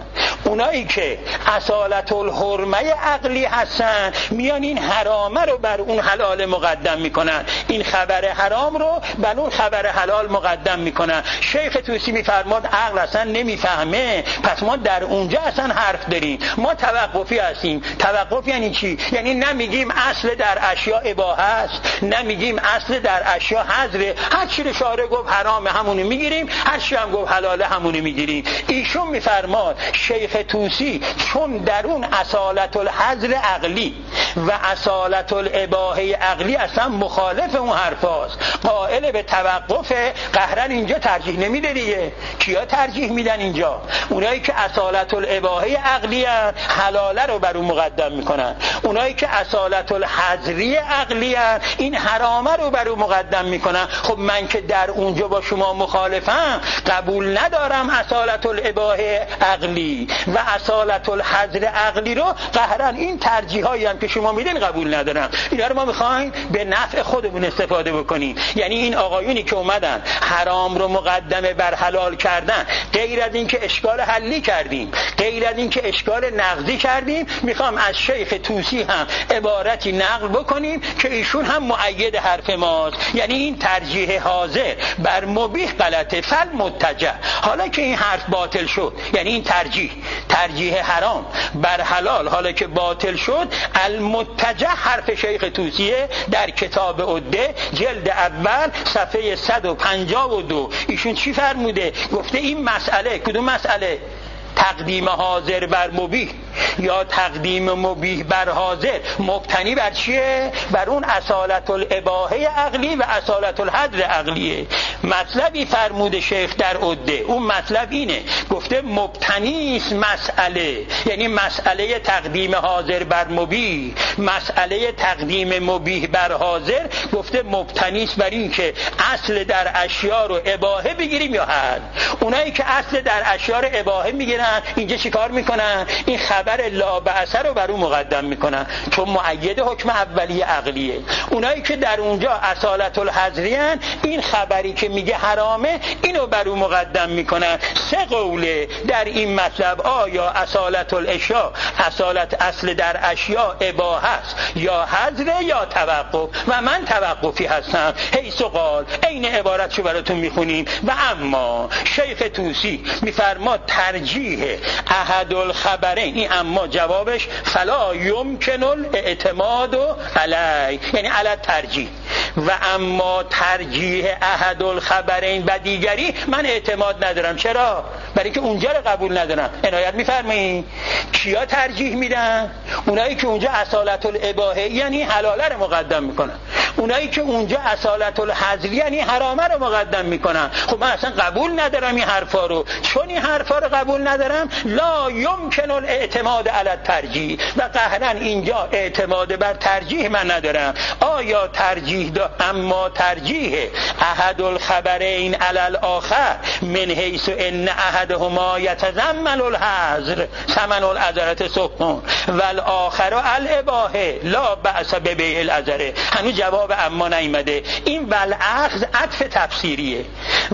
اونایی که اصالت الحرمه عقلی هستن میان این حرامه رو بر اون حلال مقدم میکنن، این خبر حرام رو بر اون خبر حلال مقدم میکنن. شیخ طوسی میفرماد عقل اصلا نمیفهمه، پس ما در اونجا اصلا حرف داریم، ما توقفی هستیم. توقف یعنی چی؟ یعنی نمیگیم اصل در اشیاء اباحه است، نمیگیم اصل در اشیاء حظره، هر چی رو شارع گفت حرامه همونو میگیریم، هر چی هم گفت حلاله همونو میگیریم. ایشون میفرماد شیخ طوسی چون در اون اصالت الحظر عقلی و اصالت الاباحه عقلی اصلا مخالف اون حرفاست، قائل به توقف، قهرن اینجا ترجیح نمیده دیگه. کیا ترجیح میدن اینجا؟ اونایی که اصالت الاباحه عقلی هن، حلاله رو بر اون مقدم میکنن. اونایی که اصالت الحظری عقلی هن، این حرامه رو بر اون مقدم میکنن. خب من که در اونجا با شما مخالفم، قبول ندارم اصالت الاباحه عقلی و اصالت الحظر عقلی رو، قهرن این ترجیحایی هم که شما میدین قبول ندارم. اینا رو ما میخوایم به نفع خودمون استفاده بکنیم. یعنی این آقایونی که اومدن حرام رو مقدمه بر حلال کردن، غیر از این که اشکال حلی کردیم، غیر از این که اشکال نقضی کردیم، میخوام از شیخ طوسی هم عبارتی نقل بکنیم که ایشون هم مؤید حرف ماست. یعنی این ترجیح حاضر بر مبیح غلطه، فل متجه. حالا که این حرف باطل شد، یعنی این ترجیح ترجیح حرام بر حلال حالا که باطل شد، المتجه حرف شیخ طوسیه در کتاب عده جلد اول صفحه صد و پنجاه و دو. ایشون چی فرموده؟ گفته این مسئله، کدوم مسئله؟ تقدیم حاضر بر مبیح یا تقدیم مبیح بر حاضر مبتنی بر چیه؟ بر اون اصالت الاباحه عقلی و اصالت الحظر عقلیه. مطلبی فرموده شیخ در عده، اون مطلب اینه، گفته مبتنی است مسئله، یعنی مسئله تقدیم حاضر بر مبیح، مسئله تقدیم مبیح بر حاضر، گفته مبتنی است بر این که اصل در اشیاء رو اباحه بگیریم یا حد. اونایی که اصل در اشیاء رو اباحه میگیرن، اینجا چی کار میکنن؟ این خبر لا بأس رو بر اون مقدم میکنن، چون مؤید حکم اولیه عقلیه. اونایی که در اونجا اصالت الحظریان، این خبری که میگه حرامه اینو بر اون مقدم میکنن. سه قوله در این مطلب، آیا اصالت الاشیاء، اصالت اصل در اشیاء اباحه است یا حظر یا توقف؟ و من توقفی هستم. حیث قال، این عبارتشو براتون میخونیم. و اما شیخ طوسی میفرماد ترجیح احد الخبرین، این اما جوابش فلا یمکن الاعتماد علی، یعنی علی ترجیح. و اما ترجیح احد الخبرین و دیگری من اعتماد ندارم. چرا؟ برای که اونجا رو قبول ندارم. عنایت میفرمایید کیا ترجیح میدن؟ اونایی که اونجا اصالت الاباحه یعنی حلاله رو مقدم میکنن، اونایی که اونجا اصالت الحظر یعنی حرامه رو مقدم میکنن. خب من اصلا قبول ندارم این حرفا رو. چون این حرفا رو قبول ندارم، لا یمکن الاعتماد علی الترجیح، و قهرن اینجا اعتماد بر ترجیح من ندارم. آیا ترجیح دا؟ اما ترجیح احد الخبرین علی الاخر من حیث ان احدهما یتضمن الحظر ثمن العذرة سکون والآخر الاباحه لا بأس ببیع العذره. هنوز جواب اما نیامده. این والاخذ عطف تفسیریه.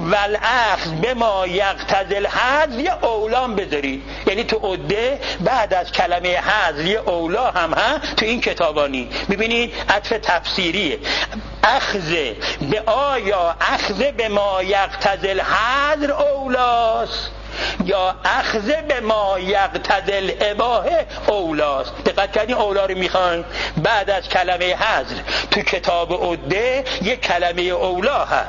والاخذ به ما یقتضی الحظر یه اولام بذارید، یعنی تو عده بعد از کلمه حظر یه اولا هم ها تو این کتابانی. ببینید عطف تفسیریه. اخذ به آیا اخذ به ما یقتضی الحظر اولاست یا اخذ به ما یقتضی الاباحه اولاست؟ دقت کردین اولا رو میخواین؟ بعد از کلمه حظر تو کتاب عده یک کلمه اولا هست.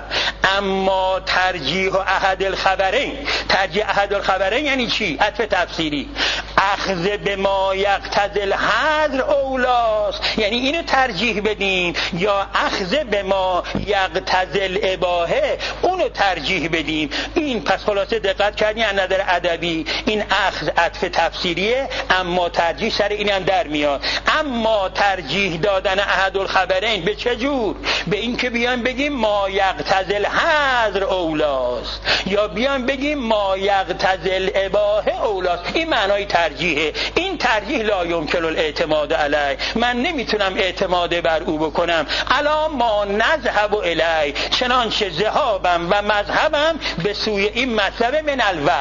اما ترجیح احد الخبرین، ترجیح احد الخبرین یعنی چی؟ عطف تفسیری. اخذ به ما یقتضی الحظر اولاست، یعنی اینو ترجیح بدیم، یا اخذ به ما یقتضی الاباحه اونو ترجیح بدیم. این پس خلاصه دقت کردین از نظر ادبی این اخذ عطف تفسیریه، اما ترجیح سر این هم در میاد. اما ترجیح دادن احد الخبرین به چه جور؟ به این که بیان بگیم ما یقتضی الحظر اولاست، یا بیان بگیم ما یقتضی الاباحه اولاست. این معنای ترجیحه. این ترجیح لا یمکن الاعتماد علی، من نمیتونم اعتماد بر او بکنم. الا ما نذهب الی، چنانچه ذهابم و مذهبم به سوی این مطلب من الوقت،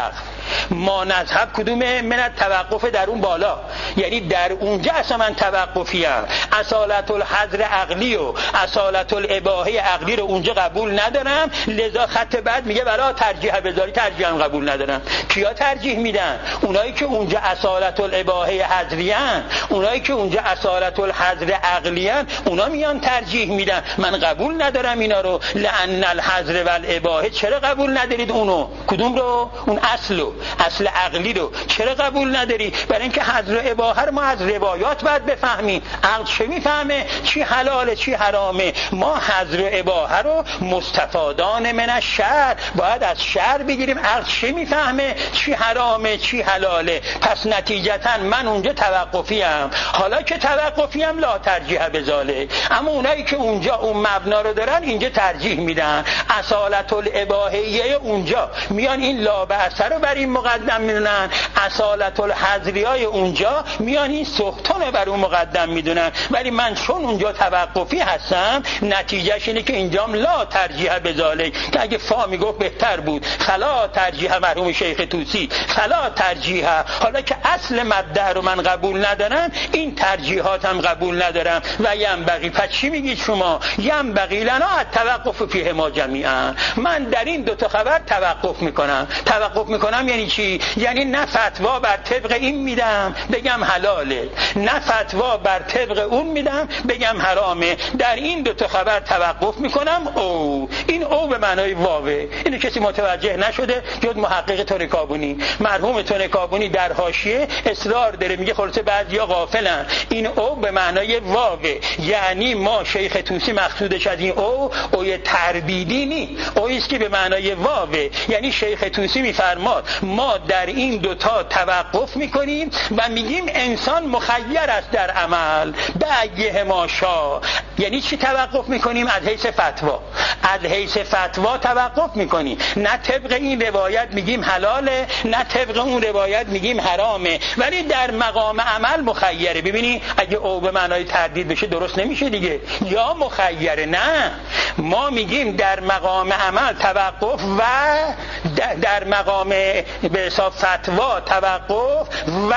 ما نذهب کدومه؟ من توقف در اون بالا، یعنی در اونجا اصلا من توقفی ام. اصالت الحظر عقلی و اصالت الاباحه عقلی رو اونجا قبول ندارم، لذا خط بعد میگه بلا ترجیح بذاری، ترجیح هم قبول ندارم. کیا ترجیح میدن؟ اونایی که اونجا اصالت الاباحه حظریان، اونایی که اونجا اصالت الحظر عقلیان، اونا میان ترجیح میدن. من قبول ندارم اینا رو. لأن الحظر و الاباحه، چرا قبول ندارید اونو؟ کدوم رو؟ اون اصلو، اصل عقلی رو چرا قبول نداری؟ برای اینکه حظر و اباحه رو ما از روایات باید بفهمیم. عقل چه میفهمه؟ چی حلاله چی حرامه؟ ما حظر و اباحه رو مستفادان من الشرع باید از شرع بگیریم. عقل چه میفهمه؟ چی حرامه چی حلاله؟ پس نتیجتا من اونجا توقفی ام. حالا که توقفی ام لا ترجیح بذاله، اما اونایی که اونجا اون مبنا رو دارن اینجا ترجیح میدن. اصالت الاباحیه اونجا میان این لا بأس رو بر این مقدم میدونن، اصالت الحظریای اونجا میان این سخطان رو بر اون مقدم میدونن. ولی من چون اونجا توقفی هستم، نتیجهش اینه که اینجام لا ترجیح بذاله، که اگه فا میگفت بهتر بود. خلا ترجیح مرحوم شیخ طوسی، خلا ترجیح. حالا که اصل مبدأ رو من قبول ندارم، این ترجیحاتم قبول ندارم. و ینبغی، پس چی میگید شما؟ ینبغی لنا التوقف فیه ما جمیعا. من در این دو تا خبر توقف میکنم. توقف میکنم یعنی چی؟ یعنی نه فتوا بر طبق این میدم بگم حلاله، نه فتوا بر طبق اون میدم بگم حرامه. در این دو تا خبر توقف میکنم. او این او به معنای واوه. اینو کسی متوجه نشده جز محقق ترکابونی. مرحوم ترکابونی در حاشیه اصرار داره، میگه خلاصه بعضیا غافلن، این او به معنای واوه. یعنی ما شیخ طوسی مقصودش از این او اوی تربیدی نی، اویی است که به معنای واوه. یعنی شیخ طوسی میفرماد ما در این دوتا توقف میکنیم و میگیم انسان مخیر است در عمل به ایه ما شاء. یعنی چی توقف میکنیم؟ از حیث فتوا، از حیث فتوا توقف میکنیم. نه طبق این روایت میگیم حلاله، نه طبق اون روایت میگیم حرامه، ولی در مقام عمل مخیره. ببینی اگه او به معنای تردید بشه درست نمیشه دیگه، یا مخیره. نه، ما میگیم در مقام عمل توقف و در مقام به حساب فتوا توقف و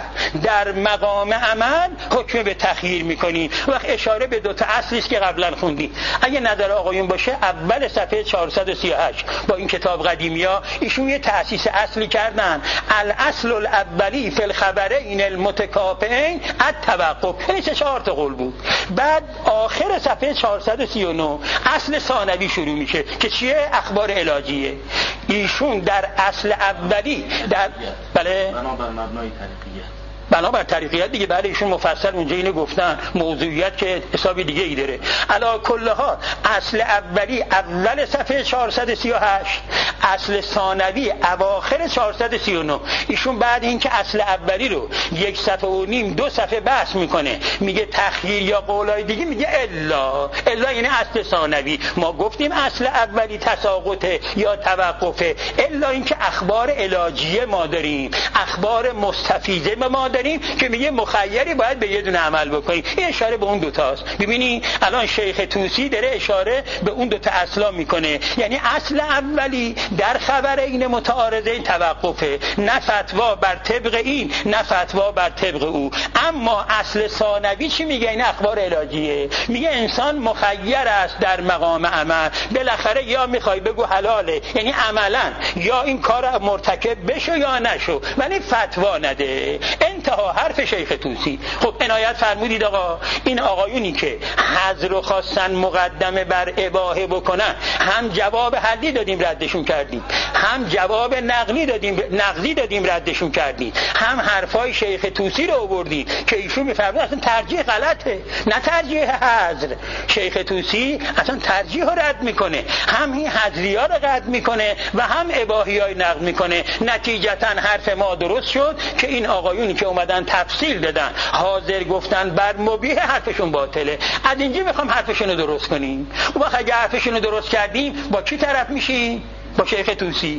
در مقام عمل حکم به تخییر میکنیم. وقت اشاره به دو تا اصلی است که قبلا خوندیم. اگه نظر آقایون باشه اول صفحه چهارصد و سی و هشت با این کتاب قدیمیا ایشون یه تأسیس اصلی کردن. الاصل الاولی فی الخبرین المتکافئین التوقف. این سه چهار تا قول بود. بعد آخر صفحه چهارصد و سی و نه اصل ثانوی شروع میشه که چیه؟ اخبار علاجیه. ایشون در اصل اولی در بله بنابر مبنای طریقیه، بنابر طریقیت دیگه، بله ایشون مفصل اونجا اینو گفتن، موضوعیت که حسابی دیگه ای داره. علا کل ها اصل اولی اول صفحه چهارصد و سی و هشت، اصل ثانوی اواخر چهارصد و سی و نه. ایشون بعد اینکه اصل اولی رو یک صفحه و نیم دو صفحه بحث میکنه، میگه تخییر یا قولای دیگه، میگه الا الا یعنی اصل ثانوی. ما گفتیم اصل اولی تساقطه یا توقفه، الا اینکه اخبار علاجیه ما داریم، اخبار مستفیضه ما داریم که میگه مخیری باید به یه دونه عمل بکنیم. این اشاره به اون دوتاست. ببینی الان شیخ طوسی داره اشاره به اون دوتا اصلا میکنه. یعنی اصل اولی در خبر این متعارضه توقفه، نه فتوا بر طبق این نه فتوا بر طبق او. اما اصل ثانوی چی میگه؟ این اخبار علاجیه. میگه انسان مخیر است در مقام عمل. بالاخره یا میخوای بگو حلاله، یعنی عملا یا این کار مرتکب بشو یا نشو، ولی فتوا نده. انتها حرف شیخ طوسی. خب عنایت فرمودید آقا، این آقایونی که حظر رو خواستن مقدمه بر اباحه بکنن، هم جواب حلی دادیم ردشون کردیم، هم جواب نقلی دادیم نقضی دادیم ردشون کردیم، هم حرفای شیخ طوسی رو آوردیم که ایشون میفرماید اصلا ترجیح غلطه، نه ترجیح حظر. شیخ طوسی اصلا ترجیح رو رد میکنه، هم این حظریا رو رد میکنه و هم اباحیای نقد میکنه. نتیجتا حرف ما درست شد که این آقایونی که اومدن تفصیل دادن حاضر گفتن بر مبیح، حرفشون باطله. از اینجا میخوام حرفشون رو درست کنیم. و اگه حرفشون رو درست کردیم با کی طرف میشیم؟ با شیخ طوسی.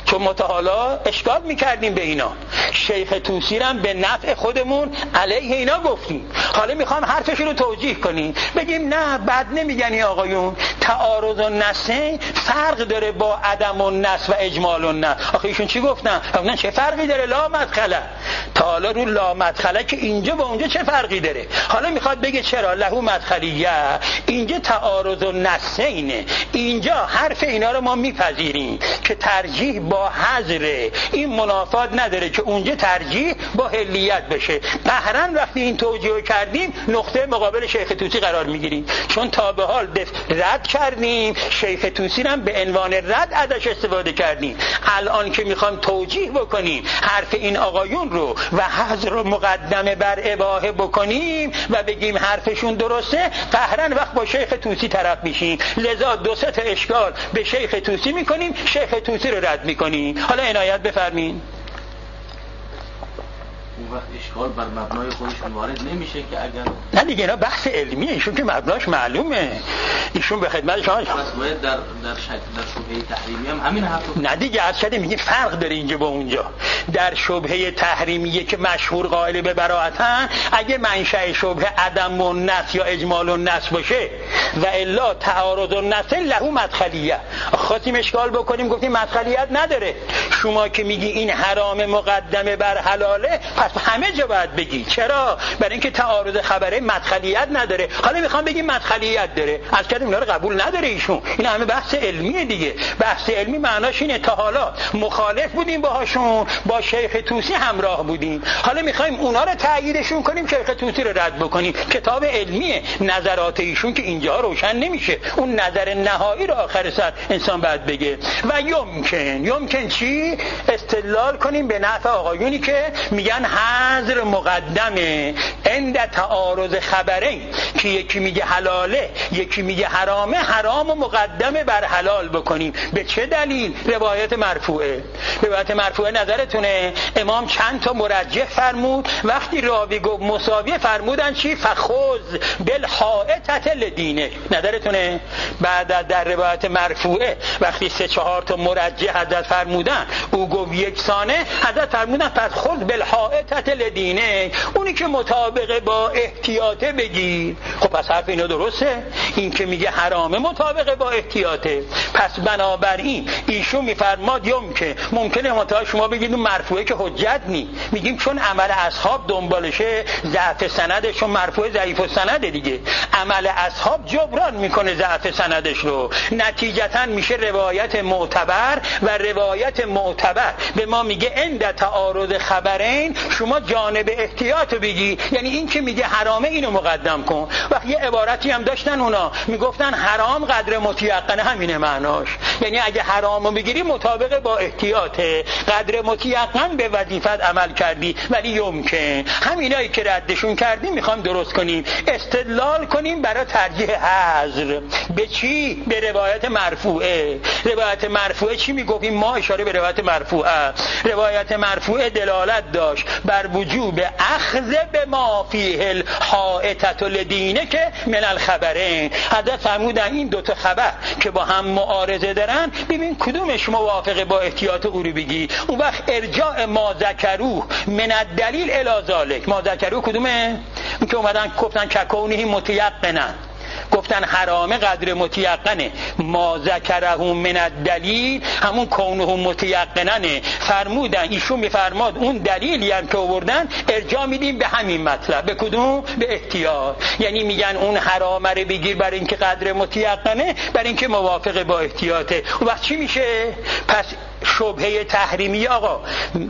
چون ما تا حالا اشکال میکردیم به اینا. شیخ طوسی هم به نفع خودمون علیه اینا گفتیم، حالا میخوام حرفشون رو توجیه کنیم، بگیم نه بد نمیگنی آقایون، تعارض النصین فرق داره با عدم النص و اجمال النص. آخه ایشون چی گفتن؟ گفتن چه فرقی داره؟ لا مدخله. تا حالا رو لا مدخله که اینجا با اونجا چه فرقی داره؟ حالا میخواد بگه چرا له مدخلیه، اینجا تعارض النصینه، اینجا حرف اینا رو ما میپذیریم که ترجیح با حذر، این منافات نداره که اونجا ترجیح با حلیت بشه. قهرن وقتی این توجیه کردیم نقطه مقابل شیخ طوسی قرار میگیریم، چون تا به حال رد کردیم، شیخ طوسی هم به عنوان رد ازش استفاده کردیم. الان که میخوام توجیه بکنیم حرف این آقایون رو و حذر رو مقدمه بر اباحه بکنیم و بگیم حرفشون درسته، قهرن وقت با شیخ طوسی طرف میشیم. لذا دو سه تا اشکال به شیخ طوسی میکنیم، شیخ طوسی رو رد میکنیم. حالا عنایت بفرمین. اون وقت اشکال بر مبنای خودشون وارد نمیشه که اگر نه دیگه اینا بحث علمیه، ایشون که مبناش معلومه، ایشون به خدمت شما پس باید در در شک در شبهه تحریمی هم همین حرف رو نه دیگه از شده میگه فرق داره اینجا با اونجا. در شبهه تحریمیه که مشهور قائل به براءتن، اگه منشأ شبهه عدم النص یا اجمال النص باشه و الا تعارض النص له مدخلیه، خواستیم اشکال بکنیم گفتیم مدخلیت نداره. شما که میگی این حرام مقدمه بر حلاله، پس همه جا باید بگی. چرا؟ برای اینکه تعارض خبره مدخلیت نداره. حالا میخوام بگیم مدخلیت داره، از کردیم اینا رو قبول نداره ایشون. این همه بحث علمیه دیگه. بحث علمی معناش اینه تا حالا مخالف بودیم باهاشون، با شیخ طوسی همراه بودیم، حالا میخوایم اونا رو تأییدشون کنیم، شیخ طوسی رو رد بکنیم. کتاب علمیه، نظرات ایشون که اینجا روشن نمیشه، اون نظر نهایی رو آخر سر انسان باید بگه. و یمکن یمکن چی؟ استدلال کنیم به نفع آقایونی که میگن حذر مقدمه عند تعارض خبرین، که یکی میگه حلاله یکی میگه حرامه، حرام و مقدمه بر حلال بکنیم. به چه دلیل؟ روایت مرفوعه. روایت مرفوعه نظرتونه امام چند تا مرجح فرمود، وقتی راوی گفت مساویه فرمودن چی؟ فخذ بالحائطة لدینه. نظرتونه بعد در روایت مرفوعه وقتی سه چهار تا مرجح حضرت فرمودن، او گفت یکسانه، حضرت فرمودن پس خذ بالحائطة لدینه، اونی که مطابقه با احتیاطه بگیر. خب پس حرف اینو درسته، این که میگه حرامه مطابقه با احتیاطه. پس بنابراین ایشون میفرماد یم که ممکنه متأ شما بگید اون مرفوعه که حجت نی، میگیم چون عمل اصحاب دنبالشه ضعف سندش، چون مرفوعه ضعیف السند دیگه، عمل اصحاب جبران میکنه ضعف سندش رو، نتیجتا میشه روایت معتبر و روایت معتبر به ما میگه عند تعارض خبرین شما جانب احتیاط بگی، یعنی این که میگه حرامه اینو مقدم کن. وقتی یه عبارتی هم داشتن اونا میگفتن حرام قدر متیقنه، همینه معناش، یعنی اگه حرامو بگیری مطابق با احتیاطه، قدر متیقن به وظیفت عمل کردی. ولی یمکن همینایی که ردشون کردیم میخوام درست کنیم، استدلال کنیم برای ترجیح حذر. به چی؟ به روایت مرفوعه. روایت مرفوعه چی میگفتیم ما؟ اشاره به روایت مرفوعه. روایت مرفوعه دلالت داشت بر وجوب اخذ به ما فیه الحائطة لدینه که من الخبرین. حضرت فرمودن این دوتا خبر که با هم معارضه دارن، ببین کدومش موافقه با احتیاط او رو بگی. اون وقت ارجاع ما ذکروه من الدلیل الی ذالک. ما ذکروه کدومه؟ اون که اومدن گفتن ککونه متیقنا، گفتن حرامه قدر متیقنه. ما ذکره من الدلیل همون کونه متیقننه. فرمودن ایشون میفرماد اون دلیلی هم که آوردن ارجاع میدیم به همین مطلب. به کدوم؟ به احتیاط. یعنی میگن اون حرامه رو بگیر برای اینکه قدر متیقنه، برای اینکه موافق با احتیاطه. اون وقت چی میشه؟ پس شبهه تحریمی آقا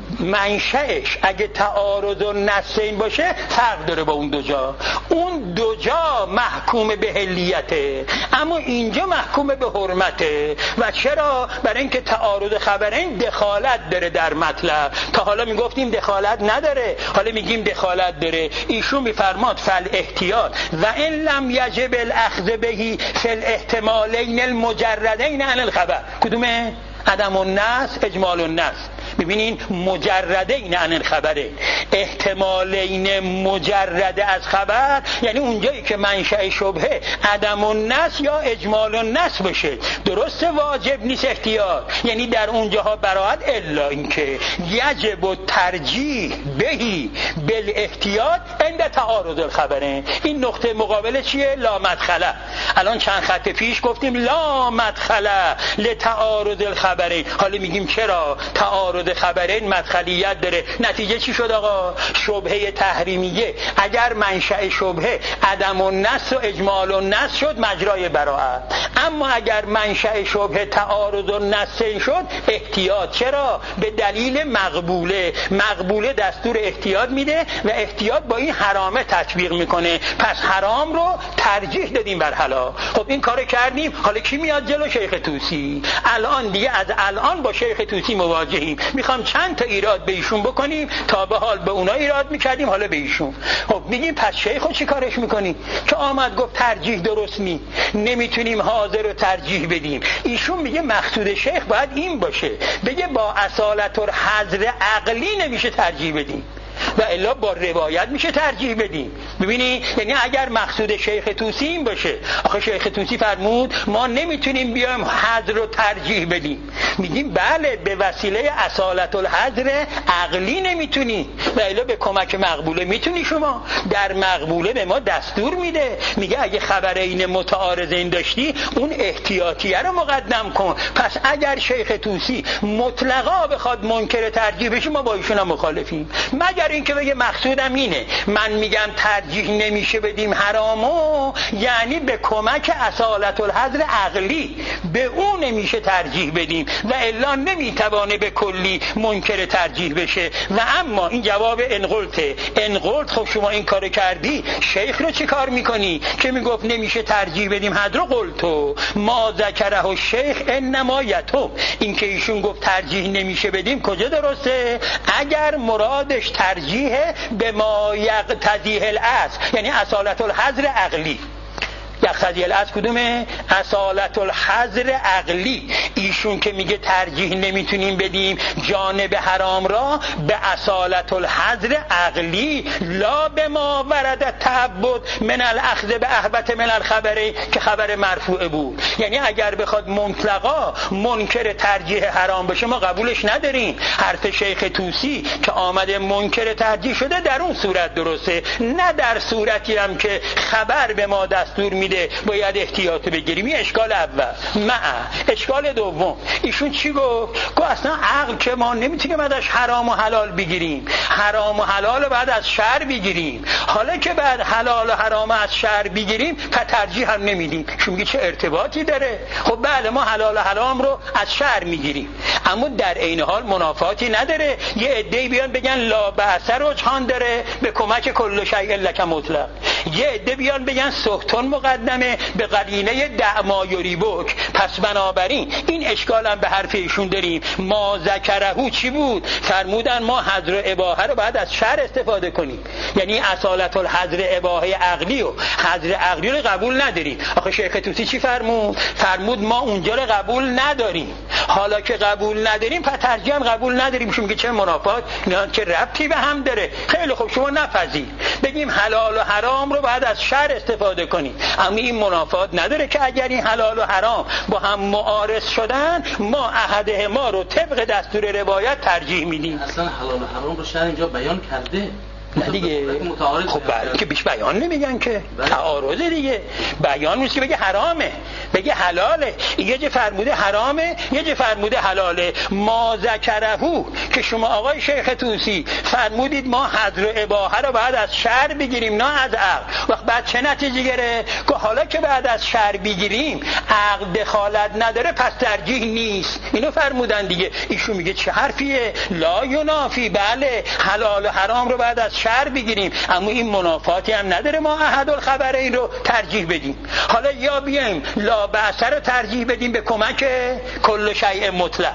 منشأش اگه تعارض النصین باشه فرق داره با اون دو جا. اون دو جا محکوم به حلیته، اما اینجا محکوم به حرمته. و چرا؟ برای اینکه تعارض خبرین دخالت داره در مطلب. تا حالا میگفتیم دخالت نداره، حالا میگیم دخالت داره. ایشون میفرماد فل احتیاط و ان لم یجب الاخذ بهی فی الاحتمالین المجردین عن الخبر. کدومه؟ عدم النص، اجمال النص. ببینین مجردین عن الخبره، احتمالین مجرد از خبر، یعنی اونجایی که منشأ شبهه عدم النص یا اجمال النص باشه، درست واجب نیست احتیاط، یعنی در اونجاها براحت، الا اینکه یجب الترجیح بهی بالاحتیاط عند تعارض الخبرین. این نقطه مقابل چیه؟ لا مدخله. الان چند خط پیش گفتیم لا مدخله لتعارض الخبرین، حالا میگیم چرا تعارض خبرین مدخلیت داره. نتیجه چی شد آقا؟ شبهه تحریمیه اگر منشأ شبهه عدم النص و اجمال النص شد مجرای براءت، اما اگر منشأ شبهه تعارض النص شد احتیاط. چرا؟ به دلیل مقبوله. مقبوله دستور احتیاط میده و احتیاط با این حرامه تطبیق میکنه، پس حرام رو ترجیح دادیم بر حلال. خب این کارو کردیم، حالا کی میاد جلو؟ شیخ طوسی. الان دیگه از الان با شیخ طوسی مواجهیم، میخوام چند تا ایراد به ایشون بکنیم، تا به حال به اونا ایراد میکردیم حالا به ایشون. خب میگیم پس شیخو چی کارش میکنی که آمد گفت ترجیح درست نی، نمیتونیم حاضر رو ترجیح بدیم. ایشون میگه مقصود شیخ باید این باشه، بگه با اصالت الحظر عقلی نمیشه ترجیح بدیم و الا با روایت میشه ترجیح بدیم. ببینی، یعنی اگر مقصود شیخ طوسی این باشه، آخه شیخ طوسی فرمود ما نمیتونیم بیایم حظر رو ترجیح بدیم، میگیم بله به وسیله اصالت الحظر عقلی نمیتونی و الا به کمک مقبوله میتونی. شما در مقبوله به ما دستور میده، میگه اگه خبرین متعارضین داشتی اون احتیاطیه رو مقدم کن. پس اگر شیخ طوسی مطلقا بخواد منکر ترجیح بشه ما با ایشون هم مخالفیم، مگر اینکه بگه مقصودم اینه، من میگم ترجیح نمیشه بدیم حرامو، یعنی به کمک اصالت الحظر عقلی به اون نمیشه ترجیح بدیم و الا نمیتوانه به کلی منکر ترجیح بشه. و اما این جواب انقلته. انقلت خب شما این کارو کردی، شیخ رو چی کار میکنی که میگفت نمیشه ترجیح بدیم حد رو؟ قلتو ما ذکره الشیخ انما یتم، این که ایشون گفت ترجیح نمیشه بدیم کجا درسته؟ اگر مرادش ترجیح به ما یقتضیه الاصل، یعنی اصالت الحظر عقلی. یقتضی الاصل کدومه؟ اصالت الحظر عقلی. ایشون که میگه ترجیح نمیتونیم بدیم جانب حرام را به اصالت الحظر عقلی، لا به ما ورد تعبد من الاخذ به احبت من الخبره که خبر مرفوع بود. یعنی اگر بخواد مطلقا منکر ترجیح حرام بشه ما قبولش نداریم. حرف شیخ طوسی که آمده منکر ترجیح شده در اون صورت درسته، نه در صورتی هم که خبر به ما دستور میده باید احتیاط بگیریم. این اشکال اول. مع اشکال دوم، ایشون چی گفت؟ گفت اصلا عقل که ما نمیتونیم ازش حرام و حلال بگیریم، حرام و حلال بعد از شرع بگیریم، حالا که بعد حلال و حرام از شرع بگیریم تا ترجیح هم نمیدیم. شما میگی چه ارتباطی داره؟ خب بله ما حلال و حرام رو از شرع میگیریم، اما در عین حال منافاتی نداره. یه عده‌ای بیان بگن لا بأس رجحان داره به کمک کل شیء لک مطلق، یه عده بیان بگن سختون مقدمه به قرینه دعما یریبک. پس بنابراین این اشکال هم به حرف ایشون داریم. ما ذکرهو چی بود؟ فرمودن ما حظر اباحه رو باید از شرع استفاده کنیم، یعنی اصالت الحظر اباحه عقلی و حظر عقلی رو قبول نداریم. آخه شیخ طوسی چی فرمود؟ فرمود ما اونجا رو قبول نداریم، حالا که قبول نداریم پس ترجیح هم قبول نداریم. شما میگه چه منافات، نه چه ربطی به هم داره. خیلی خوب شما نپذیر بگیم حلال و حرام رو باید از شرع استفاده کنیم، اما این منافات نداره که اگر این حلال و حرام با هم معارض شدن ما احده ما رو طبق دستور روایت ترجیح میدیم. اصلا حلال و حرام رو شرع اینجا بیان کرده نه دیگه. خب بله که بیش بیان نمیگن که تعارضه دیگه. بیان نیست که بگه حرامه بگه حلاله، یه جه فرموده حرامه یه جه فرموده حلاله. ما ذکرهو که شما آقای شیخ طوسی فرمودید ما حظر اباحه رو بعد از شرع بگیریم نه از عقل، وقت بعد چه نتیجه گره؟ که حالا که بعد از شرع بگیریم عقل دخالت نداره پس ترجیح نیست. اینو فرمودن دیگه. ایشون میگه چه حرفیه؟ لا ینافی، بله حلال و حرام رو بعد از شرع بگیریم، اما این منافاتی هم نداره ما احد الخبرین رو ترجیح بدیم. حالا یا بیایم لا بأس رو ترجیح بدیم به کمک کل شیء مطلق،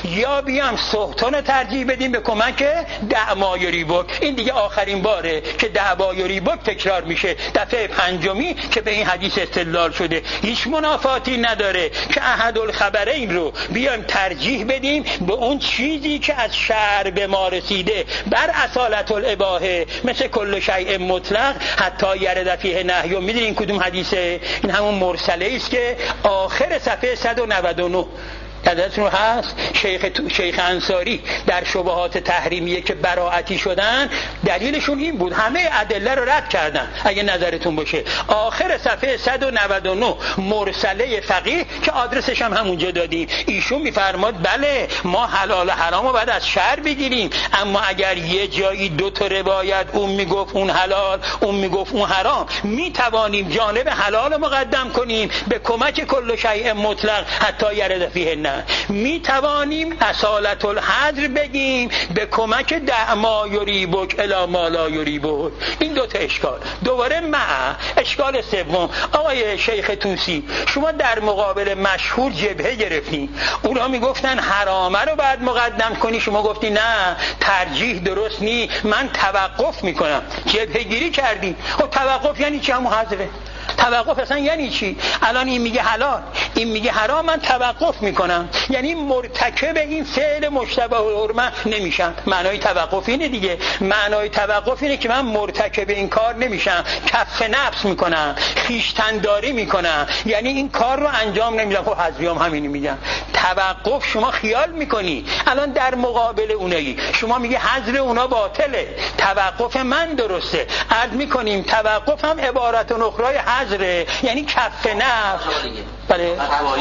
یا بیام سهتون رو ترجیح بدیم به کمک دعمای ریبک. این دیگه آخرین باره که دعوای ریبک تکرار میشه، دفعه پنجمی که به این حدیث استدلال شده. هیچ منافاتی نداره که احدالخبرین رو بیایم ترجیح بدیم به اون چیزی که از شرع به ما رسیده بر اصالت الاباحه، مثل کل شیء مطلق حتی یرد فیه نهی. میدونین کدوم حدیثه؟ این همون مرسله است که آخر صفحه صد و نود و نه یادتون هست شیخ شیخ انصاری در شبهات تحریمیه که براعتی شدن، دلیلشون این بود، همه ادله رو رد کردن. اگه نظرتون باشه آخر صفحه صد و نود و نه مرسله فقیه که آدرسش هم همونجا دادیم، ایشون میفرماد بله ما حلال و حرام رو باید از شرع بگیریم، اما اگر یه جایی دو تا روایت اون میگفت اون حلال اون میگفت اون حرام، میتوانیم جانب حلال مقدم کنیم به کمک کل شیء مطلق حتی یرد فیه نه، می توانیم اصالت الحظر بگیم به کمک دعما یریبک الی ما لا یریبک. این دوتا اشکال. دوباره مع اشکال سوم، آقای شیخ طوسی شما در مقابل مشهور جبهه گرفتین، اونا میگفتن حرامه رو باید مقدم کنی، شما گفتی نه ترجیح درست نی من توقف میکنم، جبهه گیری کردی. خب توقف یعنی چی؟ همون حظره. توقف اصلا یعنی چی؟ الان این میگه حلال این میگه حرام، من توقف میکنم، یعنی مرتکب این فعل مشتبه الحرمه نمیشم. معنای توقف اینه دیگه، معنای توقف اینه که من مرتکب این کار نمیشم، کف نفس میکنم، خویشتنداری میکنم، یعنی این کار رو انجام نمیدم. خب حذفیام همینی میگم. توقف شما خیال میکنی الان در مقابل اونایی، شما میگه حذر اونا باطله، توقف من درسته. عرض میکنیم توقف هم عبارت اخرای حذره، یعنی کف نفس. بله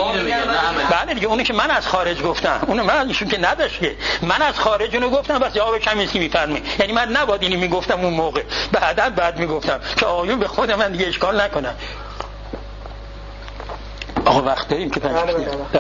بله دیگه، اونی که من از خارج گفتم، اون من ایشون که نداشت که من از خارج اونو گفتم، بس جواب کمیسی میفرمه، یعنی من نباید اینی میگفتم اون موقع، بعدا بعد میگفتم که آیون به خود من دیگه اشکال نکنم. آقا وقت داریم که پنج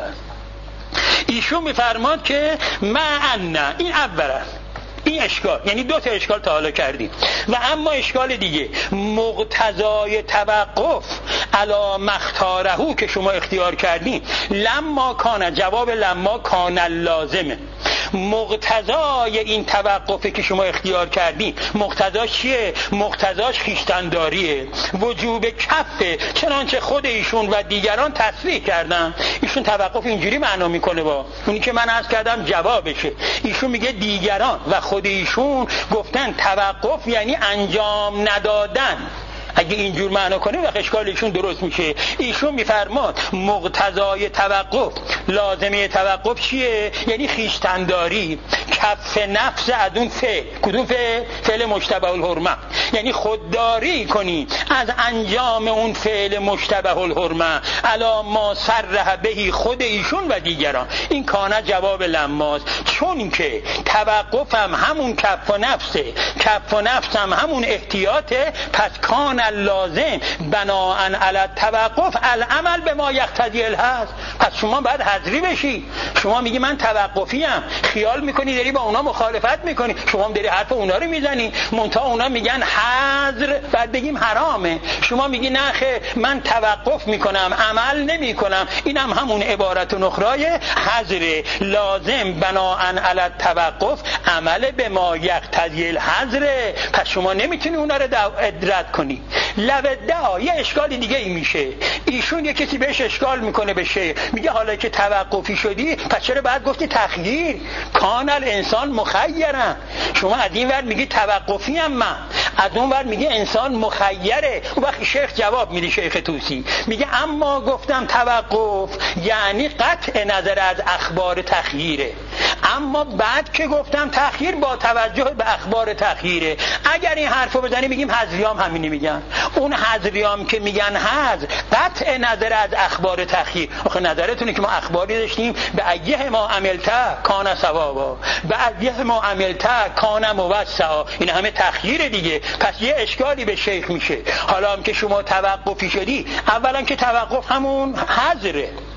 ایشون میفرماد که معنا، این اولا این اشکال، یعنی دو تا اشکال تا حالا کردیم. و اما اشکال دیگه، مقتضای توقف علی مختارهو که شما اختیار کردین، لما کان، جواب لما کان لازمه. مقتضای این توقفی که شما اختیار کردین، مقتضاش چیه؟ مقتضاش خویشتنداریه، وجوب کفه، چنانچه خود ایشون و دیگران تصریح کردن. ایشون توقف اینجوری معنا میکنه با اونی که من عرض کردم جوابشه. ایشون میگه دیگران و خود ایشون گفتن توقف یعنی انجام ندادن. اگه اینجور معنا کنه وقت اشکالشون درست میشه. ایشون میفرماد مقتضای توقف، لازمه توقف چیه؟ یعنی خویشتنداری، کف نفس از اون فعل. کدوم فعل؟ فعل مشتبه الحرمه، یعنی خودداری کنی از انجام اون فعل مشتبه الحرمه علی ما صرح بهی، خود ایشون و دیگران. این کانه جواب لماست، چون که توقف هم همون کف و نفسه، کف و نفس هم همون احتیاطه، پس کان لازم بناءً علی التوقف العمل به ما یقتضی الحظر. پس شما باید حذری بشی. شما میگی من توقفی ام، خیال میکنی داری با اونا مخالفت میکنی، شما هم داری حرف اونا رو میزنی، منتها اونا میگن حذر، بعد بگیم حرامه، شما میگی نه خیر من توقف میکنم عمل نمیکنم. اینم هم همون عبارت نخرای حذر، لازم بناءً علی التوقف عمل به ما یقتضی الحذر. پس شما نمیتونی اونا رو رد کنی. لودعا یه اشکالی دیگه ای میشه. ایشون یه کسی بهش اشکال میکنه به شیخ، میگه حالا که توقفی شدی پس چرا بعد گفتی تخییر؟ کان الانسان مخیرن. شما از این ور میگی توقفی ام، من از اون ور میگه انسان مخیره. اون وقت شیخ جواب میده، شیخ طوسی میگه اما گفتم توقف یعنی قطع نظر از اخبار تخییره، اما بعد که گفتم تخییر با توجه به اخبار تخییره. اگر این حرفو بزنی میگیم حذریام همینی میگن. اون حذریام که میگن حذر قطع نظر از اخبار تخییر. آخه نظرتونه که ما اخباری داشتیم به ایه ما عملتا کان ثوابا، به ایه ما عملتا کان موسعا، این همه تخییر دیگه. پس یه اشکالی به شیخ میشه. حالا هم که شما توقفی شدی، اولا که توقف همون حذره،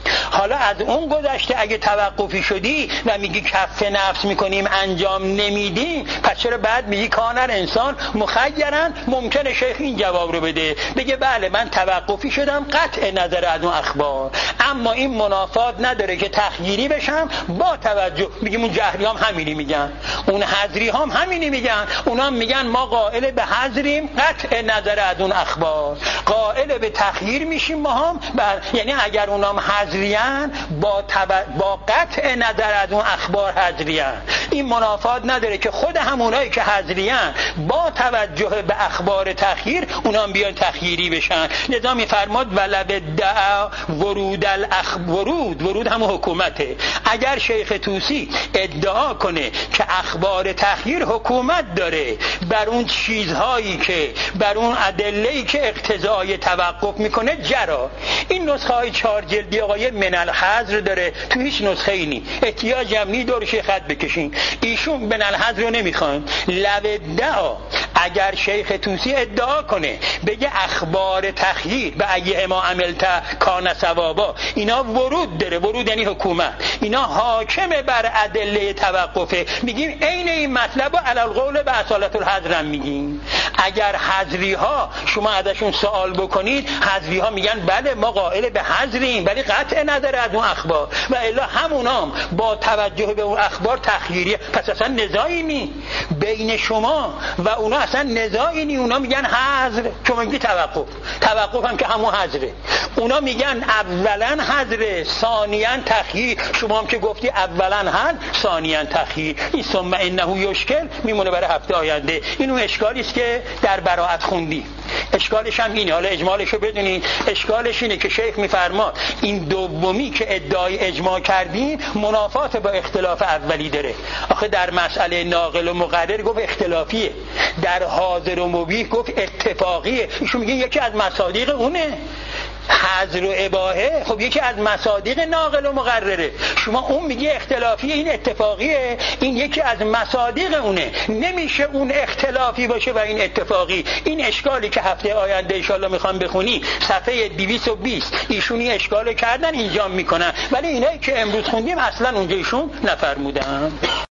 حالا از اون گذشته اگه توقفی شدی و میگی کف نفس میکنیم انجام نمیدیم، پس چرا بعد میگی کانر انسان مخیرن؟ ممکنه شیخ این جواب رو بده، بگه بله من توقفی شدم قطع نظر از اون اخبار، اما این منافات نداره که تخییری بشم با توجه. میگیم اون جهری هم همینی میگن، اون حذری هم همینی میگن، اونا میگن ما قائل به حذریم قطع نظر از اون اخبار، قائل به تخییر میشیم ما هم بر... یعنی اگر اونا هم حذریان با, تب... با قطع نظر از اون اخبار حذریان. این منافات نداره که خود همونایی که حذریان با توجه به اخبار تخییر اونا هم بیان تخییری بشن. لذا میفرماد ولو ادعا ورود الاخ ورود ورود هم حکومته. اگر شیخ طوسی ادعا کنه که اخبار تخییر حکومت داره بر اون چیزهایی که بر اون ادله‌ای که اقتضای توقف میکنه جرا. این نسخه های چهار جلدی آقای من الحذر داره، تو هیچ نسخه ای نی، احتیاج هم نی دورش خط بکشین. ایشون من الحذر رو نمیخوان. لو ادعا، اگر شیخ طوسی ادعا کنه بگه اخبار تخییر به ایه ما عملت کان ثوابا، اینا ورود داره، ورود یعنی حکومت، اینا حاکمه بر ادله توقفه، میگیم عین این مطلب رو علی القول به اصالت الحذر هم میگیم. اگر حذری ها شما ازشون سوال بکنید، حذری ها میگن بله ما قائل به حذریم ولی قطع نظر از اون اخبار، و الا همونام با توجه به اون اخبار تخییری. پس اصلا نزاعی نی بین شما و اونا، اصلا نزاعی نی. اونا میگن حذر، شما میگی توقف، توقف هم که همون حذره. اونا میگن اولا حذر ثانیاً تخییر، شما هم که گفتی اولا حذر ثانیاً تخییر. این ثم انه یشکل میمونه برای هفته آینده. این اون اشکالی است که در براءت خوندی. اشکالش هم اینه، حالا اجمالش رو بدونید. اشکالش اینه که شیخ میفرماد این دومی که ادعای اجماع کردیم منافات با اختلاف اولی داره. آخه در مسئله ناقل و مقرر گفت اختلافیه، در حاضر و مبیح گفت اتفاقیه. ایشون میگه یکی از مصادیق اونه. حذر و اباحه خب یکی از مصادیق ناقل و مقرره، شما اون میگی اختلافیه این اتفاقیه، این یکی از مصادیق اونه. نمیشه اون اختلافی باشه و این اتفاقی. این اشکالی که هفته آینده انشالله میخوام بخونی صفحه دویست و بیست ایشونی اشکال کردن اینجا میکنن، ولی اینایی که امروز خوندیم اصلا اونجا ایشون نفرمودن.